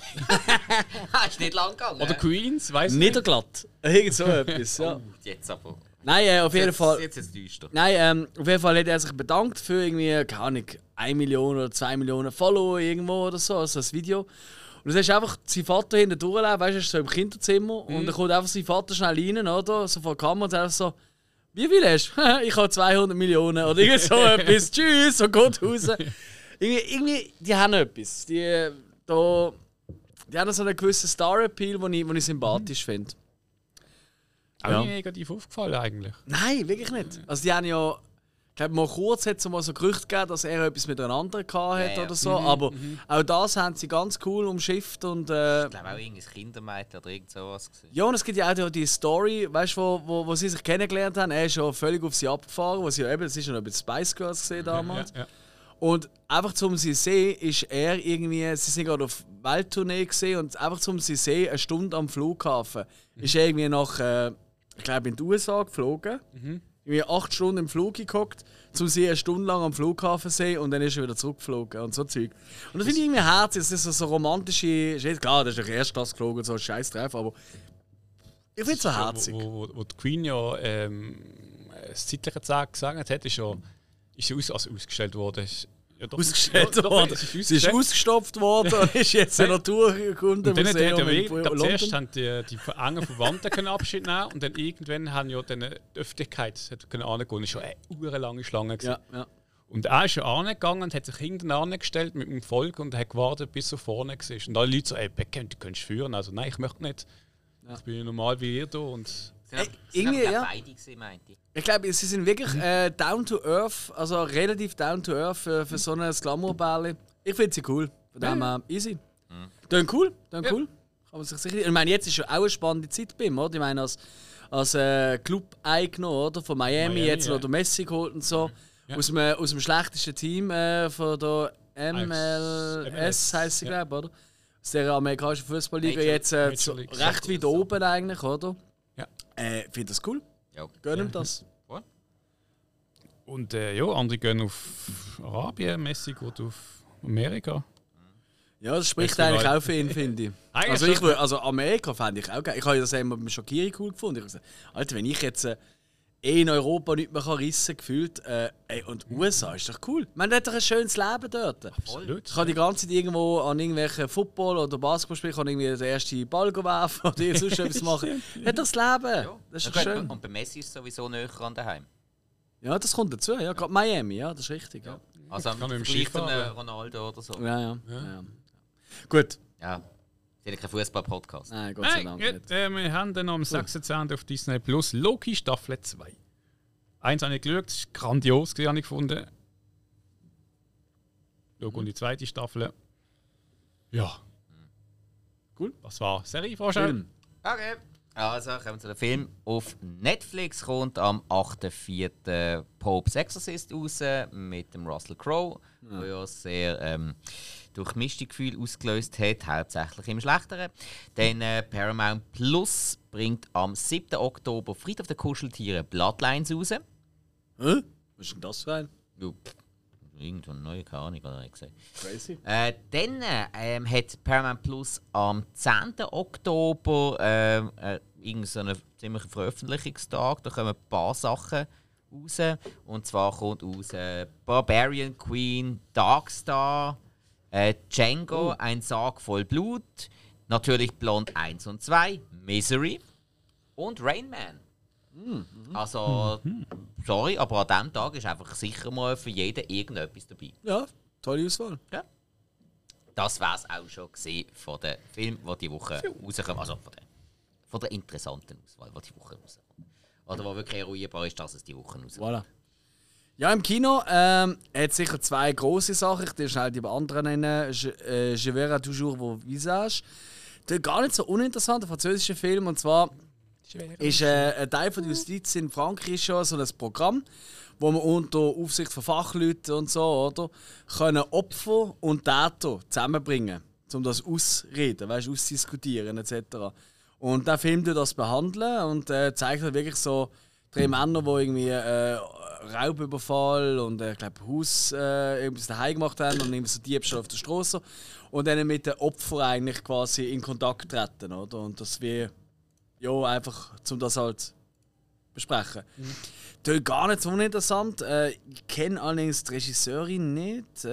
Ist nicht lang gegangen. Oder Queens, weißt du nicht? Niederglatt. Irgend so etwas, ja. Jetzt aber. Nein, auf jeden Fall. Jetzt ist es düster. Nein, auf jeden Fall hat er sich bedankt für irgendwie, keine Ahnung, 1 Million oder 2 Millionen Follower irgendwo oder so, also das Video. Und du siehst einfach sein Vater hinten durchlaufen, weißt du, er ist so im Kinderzimmer und dann kommt einfach sein Vater schnell rein, oder? So vor der Kamera und sagt einfach so, wie viel hast du? Ich habe 200 Millionen oder irgend so etwas. Tschüss, und geht raus. Irgendwie, die haben etwas. Die haben so einen gewissen Star-Appeal, den ich sympathisch finde. Auch nicht negativ aufgefallen eigentlich. Nein, wirklich nicht. Also die haben ja, ich glaube mal kurz hat es mal so Gerüchte gegeben, dass er etwas mit einer anderen hatte oder so, aber auch das haben sie ganz cool umschifft und Ich glaube auch irgendein Kindermädchen oder irgend sowas gesehen. ja, und es gibt ja auch die Story, weißt du, wo sie sich kennengelernt haben. Er ist schon völlig auf sie abgefahren, was ja eben, das ist ja noch bei den Spice Girls gesehen damals. Ja. Und einfach zum sie sehen, ist er irgendwie, sie sind gerade auf Welttournee gesehen und einfach zum sie sehen, eine Stunde am Flughafen, ist er irgendwie nach ich glaube in die USA geflogen. Irgendwie 8 Stunden im Flug gehockt, um sie eine Stunde lang am Flughafen zu sehen und dann ist er wieder zurückgeflogen und so Zeug. Und das finde ich irgendwie herzig, das ist so romantische. Ist klar, das ist ja Erstklasse geflogen, so ein Scheiß drauf, aber ich finde es so herzig. Wo die Queen ja das zeitliche gesagt hat, ist ja ausgestellt worden. ausgestellt worden. Sie ist ausgestopft worden und ist jetzt ein Naturkundemuseum in London. Zuerst haben die engen Verwandten können Abschied nehmen und dann irgendwann haben ja dann die Öffentlichkeit angehen. Das war schon eine lange Schlange. Ja. Und er ist ja angegangen und hat sich hinten angestellt mit dem Volk und hat gewartet, bis er vorne war. Und alle Leute so, Becken, du könntest führen. Also nein, ich möchte nicht. Ja. Ich bin ja normal wie ihr hier. Und irgendwie, ja. Ich glaube, sie sind wirklich down to earth, also relativ down to earth für so ein Glamour-Bälle. Ich finde sie cool. Von dem her easy. Dann cool. Kann man sich sicher. Ich meine, jetzt ist ja auch eine spannende Zeit bei ihm, oder? Ich meine, als Club-Eigner, oder? Von Miami jetzt noch Messi geholt und so. Ja. Aus dem schlechtesten Team von der MLS heisst sie, glaube ich, oder? Aus der amerikanischen Fußballliga jetzt recht weit oben eigentlich, oder? Ja. Ich finde das cool. Ja. Gönnen das. Und andere gehen auf Arabien, Messi geht auf Amerika. Ja, das spricht eigentlich auch für ihn, finde ich. Also Amerika fände ich auch geil. Ich habe das einmal beim Schockieren cool gefunden. Ich habe gesagt, Alter, wenn ich jetzt in Europa nicht mehr rissen kann, gefühlt, und USA ist doch cool. Man hat doch ein schönes Leben dort. Absolut. Ich kann die ganze Zeit irgendwo an irgendwelchen Football- oder Basketballspielen irgendwie den ersten Ball werfen oder sonst etwas machen. Hat doch das Leben. Ja. Das ist schön. Und bei Messi ist es sowieso näher an daheim. Ja, das kommt dazu. Ja, gerade Miami, ja, das ist richtig. Ja. Also am Vergleich von Ronaldo oder so. Ja. Gut. Ja. Sie haben keinen Fußball-Podcast. Nein, Gott sei Dank nicht. Wir haben dann am 26. auf Disney Plus Loki Staffel 2. Eins habe ich geschaut, das ist grandios, habe ich gefunden. Loki und die zweite Staffel. Ja. Cool. Das war Serie-Vorstellung. Okay. Also kommen wir zu dem Film. Auf Netflix kommt am 8.4. Pope's Exorcist raus mit dem Russell Crowe, der ja sehr durchmischte Gefühle ausgelöst hat, hauptsächlich im Schlechteren. Dann Paramount Plus bringt am 7. Oktober Friedhof der Kuscheltiere Bloodlines raus. Was ist denn das für ein? Irgendwann neue, keine Ahnung, oder ich gesehen. Crazy. Dann hat Paramount Plus am 10. Oktober irgendeinen ziemlichen Veröffentlichungstag. Da kommen ein paar Sachen raus. Und zwar kommt aus Barbarian Queen, Darkstar, Django, ein Sarg voll Blut, natürlich Blond 1 und 2, Misery und Rain Man. Also, sorry, aber an diesem Tag ist einfach sicher mal für jeden irgendetwas dabei. Ja, tolle Auswahl. Ja. Das war es auch schon von den Filmen, die diese Woche rauskommen. Also von der interessanten Auswahl, die diese Woche rauskommt. Oder wo wirklich eruierbar ist, dass es diese Woche rauskommt. Voilà. Ja, im Kino hat es sicher zwei grosse Sachen. Ich will schnell die anderen nennen. Je verrai toujours vos visages. Das ist gar nicht so uninteressant, ein französischer Film. Und zwar ist ein Teil von der Justiz in Frankreich schon so ein Programm, wo man unter Aufsicht von Fachleuten und so, oder, können Opfer und Täter zusammenbringen, um das auszureden, auszudiskutieren etc. Und der Film tut das behandeln und zeigt halt wirklich so 3 Männer, die irgendwie Raubüberfall und ich glaube Haus irgendwas daheim gemacht haben und irgendwie so Diebstahl auf der Straße und dann mit den Opfern eigentlich quasi in Kontakt treten, oder? Und das wir einfach zum das halt besprechen. Das ist gar nicht so uninteressant. Ich kenne allerdings die Regisseurin nicht,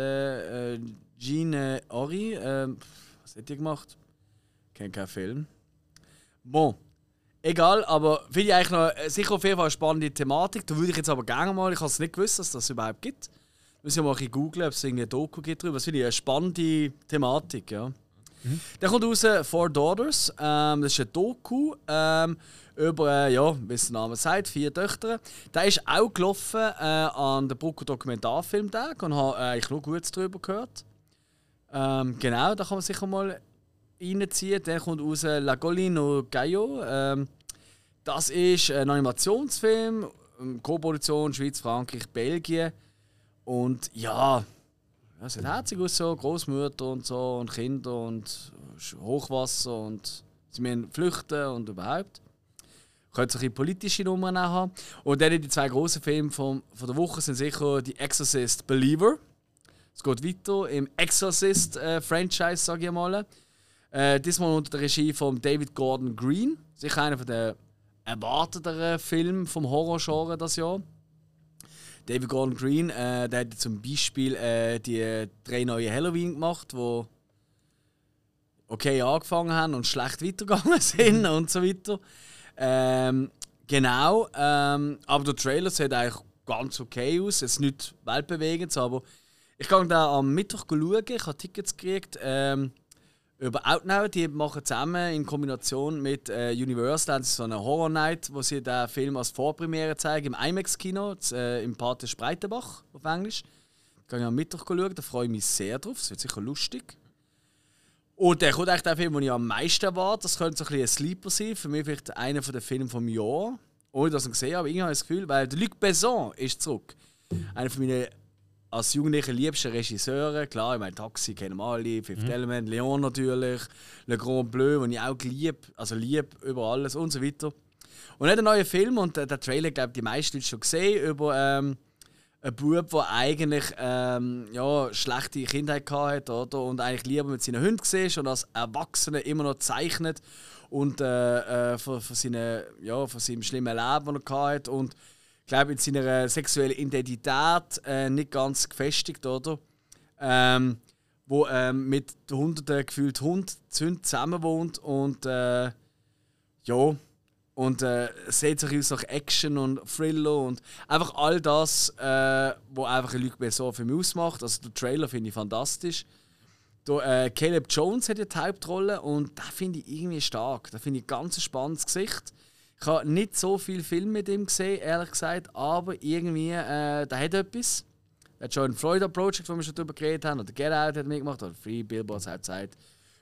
Jeanne Ori. Was hat die gemacht? Ich kenne keinen Film. Bon. Egal, aber finde ich eigentlich noch sicher auf jeden Fall eine spannende Thematik. Da würde ich jetzt aber gerne mal, ich habe es nicht gewusst, dass das überhaupt gibt. Müssen wir mal ein bisschen googeln, ob es eine Doku gibt darüber. Das finde ich eine spannende Thematik, ja. Dann kommt raus Four Daughters. Das ist eine Doku über, wie es der Name sagt, 4 Töchter. Der ist auch gelaufen an der Brucker Dokumentarfilmtag und habe eigentlich nur Gutes darüber gehört. Genau, da kann man sicher mal reinziehen. Dann kommt raus La Golino Gallo. Das ist ein Animationsfilm, Co-Produktion Schweiz, Frankreich, Belgien. Und ja, es sieht herzig aus, so Großmütter und so und Kinder und Hochwasser und sie müssen flüchten und überhaupt. Könnte ein bisschen politische Nummern auch haben. Und dann die 2 grossen Filme von der Woche sind sicher die Exorcist Believer. Es geht weiter im Exorcist-Franchise, sage ich mal. Diesmal unter der Regie von David Gordon Green. Sicher einer der erwarteteren Filme vom Horrorgenre das Jahr. David Gordon Green, der hat zum Beispiel die 3 neue Halloween gemacht, die okay angefangen haben und schlecht weitergegangen sind und so weiter. Genau, aber der Trailer sieht eigentlich ganz okay aus. Es ist nicht weltbewegend, aber ich gehe da am Mittwoch schauen. Ich habe Tickets gekriegt über Outnow. Die machen zusammen in Kombination mit Universal haben sie so eine Horror Night, wo sie den Film als Vorpremiere zeigen im IMAX-Kino im Pate Spreitenbach auf Englisch. Da gehe ich am Mittwoch schauen. Da freue ich mich sehr drauf. Das wird sicher lustig. Und der kommt eigentlich der Film, den ich am meisten erwarte. Das könnte so ein bisschen ein Sleeper sein. Für mich vielleicht einer der Filme vom Jahr. Ohne dass ich ihn gesehen habe, irgendwie habe ich das Gefühl, weil Luc Besson ist zurück. Einer von meinen als Jugendlicher liebsten Regisseure. Klar, ich meine, Taxi kennen wir alle, Fifth Element, Leon natürlich, Le Grand Bleu, den ich auch liebe über alles und so weiter. Und er hat einen neuen Film und der Trailer, glaube ich, die meisten Leute schon gesehen, über einen Bub, der eigentlich schlechte Kindheit hatte, oder? Und eigentlich lieber mit seinen Hunden war und als Erwachsener immer noch zeichnet und von seinem schlimmen Leben, das er hatte. Und ich glaube, in seiner sexuellen Identität nicht ganz gefestigt, oder? Wo mit hunderten gefühlt Hunden zusammen wohnt und sieht sich aus nach Action und Thriller und einfach all das, was einfach ein Luc Besson für mich ausmacht. Also der Trailer finde ich fantastisch. Caleb Jones hat ja die Hauptrolle und da finde ich irgendwie stark. Da finde ich ein ganz spannendes Gesicht. Ich habe nicht so viele Filme mit ihm gesehen, ehrlich gesagt, aber irgendwie, der hat etwas. Er hat schon ein Florida Project, wo wir schon darüber geredet haben, oder Get Out hat mitgemacht, oder Free Billboards Outside,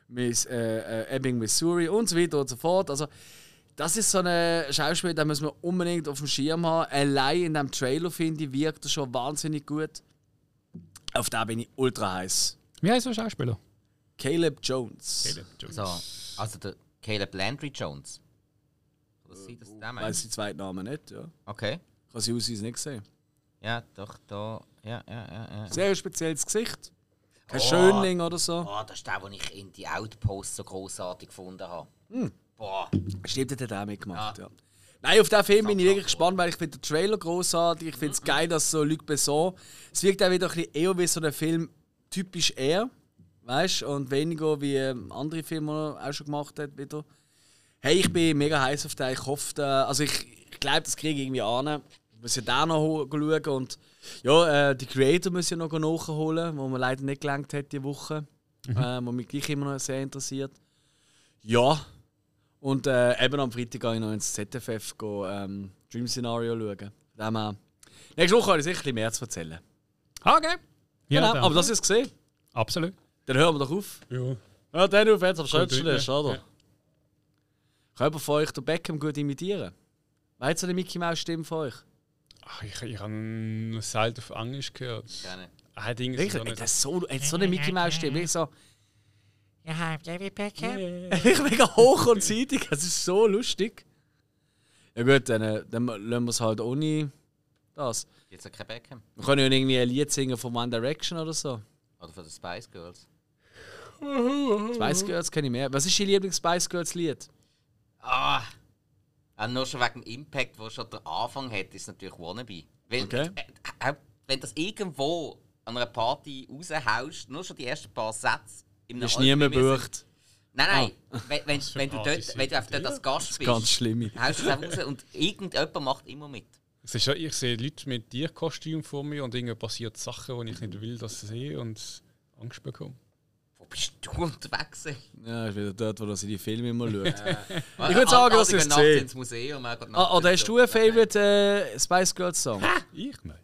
Ebbing, Missouri und so weiter und so fort. Also, das ist so ein Schauspieler, den müssen wir unbedingt auf dem Schirm haben. Allein in diesem Trailer, finde ich, wirkt er schon wahnsinnig gut. Auf den bin ich ultra heiß. Wie heißt der Schauspieler? Caleb Jones. Also der Caleb Landry Jones. Was sieht das da? Ich weiss den zweiten Namen nicht, ja. Okay. Ich habe sie ausweisen nicht gesehen. Ja, doch, da. Ja. Sehr spezielles Gesicht. Kein Schönling oder so. Oh, das ist der, den ich in die Outposts so grossartig gefunden habe. Boah. Stimmt, hat er auch mitgemacht, ja. Nein, auf diesen Film bin ich wirklich gespannt, weil ich finde den Trailer grossartig. Ich finde es geil, dass so Luc Besson. Es wirkt auch wieder ein bisschen eher wie so ein Film typisch er. Weißt du? Und weniger wie andere Filme, die er auch schon gemacht hat. Wieder. Hey, ich bin mega heiß auf den. Ich hoffe, also ich glaube, das kriege ich irgendwie an. Ich muss ja da noch schauen. Und ja, die Creator müssen ja noch nachholen, wo man leider nicht gelangt hat diese Woche. Wo mich gleich immer noch sehr interessiert. Ja. Und eben am Freitag gehe ich noch ins ZFF Dream Scenario schauen. Nächste Woche habe ich sicher ein bisschen mehr zu erzählen. Okay. Ja, genau, aber das ist gesehen. Absolut. Dann hören wir doch auf. Ja, dann auf, jetzt am schönsten ist, oder? Ja. Kann jemand von euch den Beckham gut imitieren? Wer hat so eine Mickey Mouse Stimme von euch? Ach, ich habe nur selten auf Englisch gehört. Gerne. Das ist so eine Mickey Mouse Stimme. Ich so. Ja, David Beckham. Ich mega hoch und seitig. Es ist so lustig. Ja gut, dann lassen wir es halt ohne das. Jetzt ja kein Beckham. Wir können ja irgendwie ein Lied singen von One Direction oder so. Oder von den Spice Girls. Spice Girls kenne ich mehr. Was ist Ihr Lieblings-Spice Girls Lied? Nur schon wegen dem Impact, wo schon der Anfang hat, ist natürlich Wannabe. Weil, okay. Wenn das irgendwo an einer Party raushaust, nur schon die ersten paar Sätze im ist niemand bucht. Nein. Wenn du dort als Gast bist, ganz schlimm. haust du es einfach raus und irgendjemand macht immer mit. Es ist ja, ich sehe Leute mit Tierkostüm vor mir und irgendwie passiert Sachen, die ich nicht will, dass ich sehe und Angst bekomme. Wo bist du unterwegs? Ja, ist wieder dort, wo sie die Filme immer schauen. Ich würde sagen, dass ich es sehe. Ins Museum. Oder hast du einen Favorite Spice Girls Song? Ich? Nein.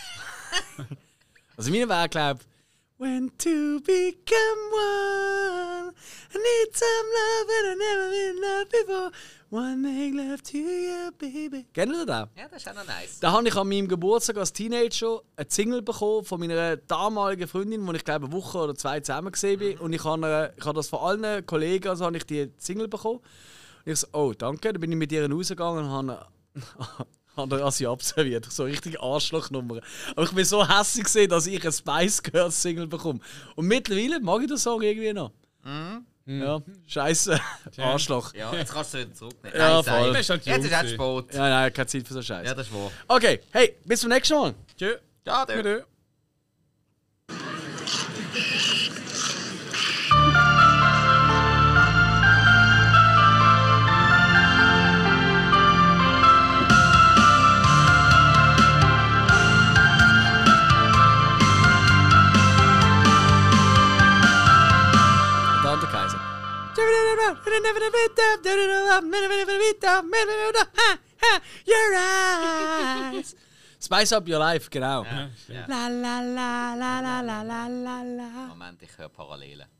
Also meine wäre, glaube ich, When to become one, I need some love and I've never been loved before. One make love to you, baby. Kennen Sie das? Ja, das ist auch noch nice. Da habe ich an meinem Geburtstag als Teenager eine Single bekommen von meiner damaligen Freundin, wo ich glaube eine Woche oder zwei zusammen gesehen bin. Und ich habe das von allen Kollegen, also habe ich die Single bekommen. Und ich so, oh danke, dann bin ich mit ihr rausgegangen und habe sie absolviert. So richtig Arschlochnummer. Aber ich bin so hässlich gesehen, dass ich eine Spice Girls Single bekomme. Und mittlerweile mag ich den Song irgendwie noch. Ja, scheiße. Arschloch. Ja, jetzt kannst du wieder zurücknehmen. Ja, Nein, voll. jetzt ist halt Sport. Ja, nein, keine Zeit für so Scheiß. Ja, das ist wahr. Okay, hey, bis zum nächsten Mal. Tschö. Ja, du. Dann der Kaiser. Your eyes. Spice up your life, genau. Ja. La la la la la la la la la. Moment, ich höre Parallelen.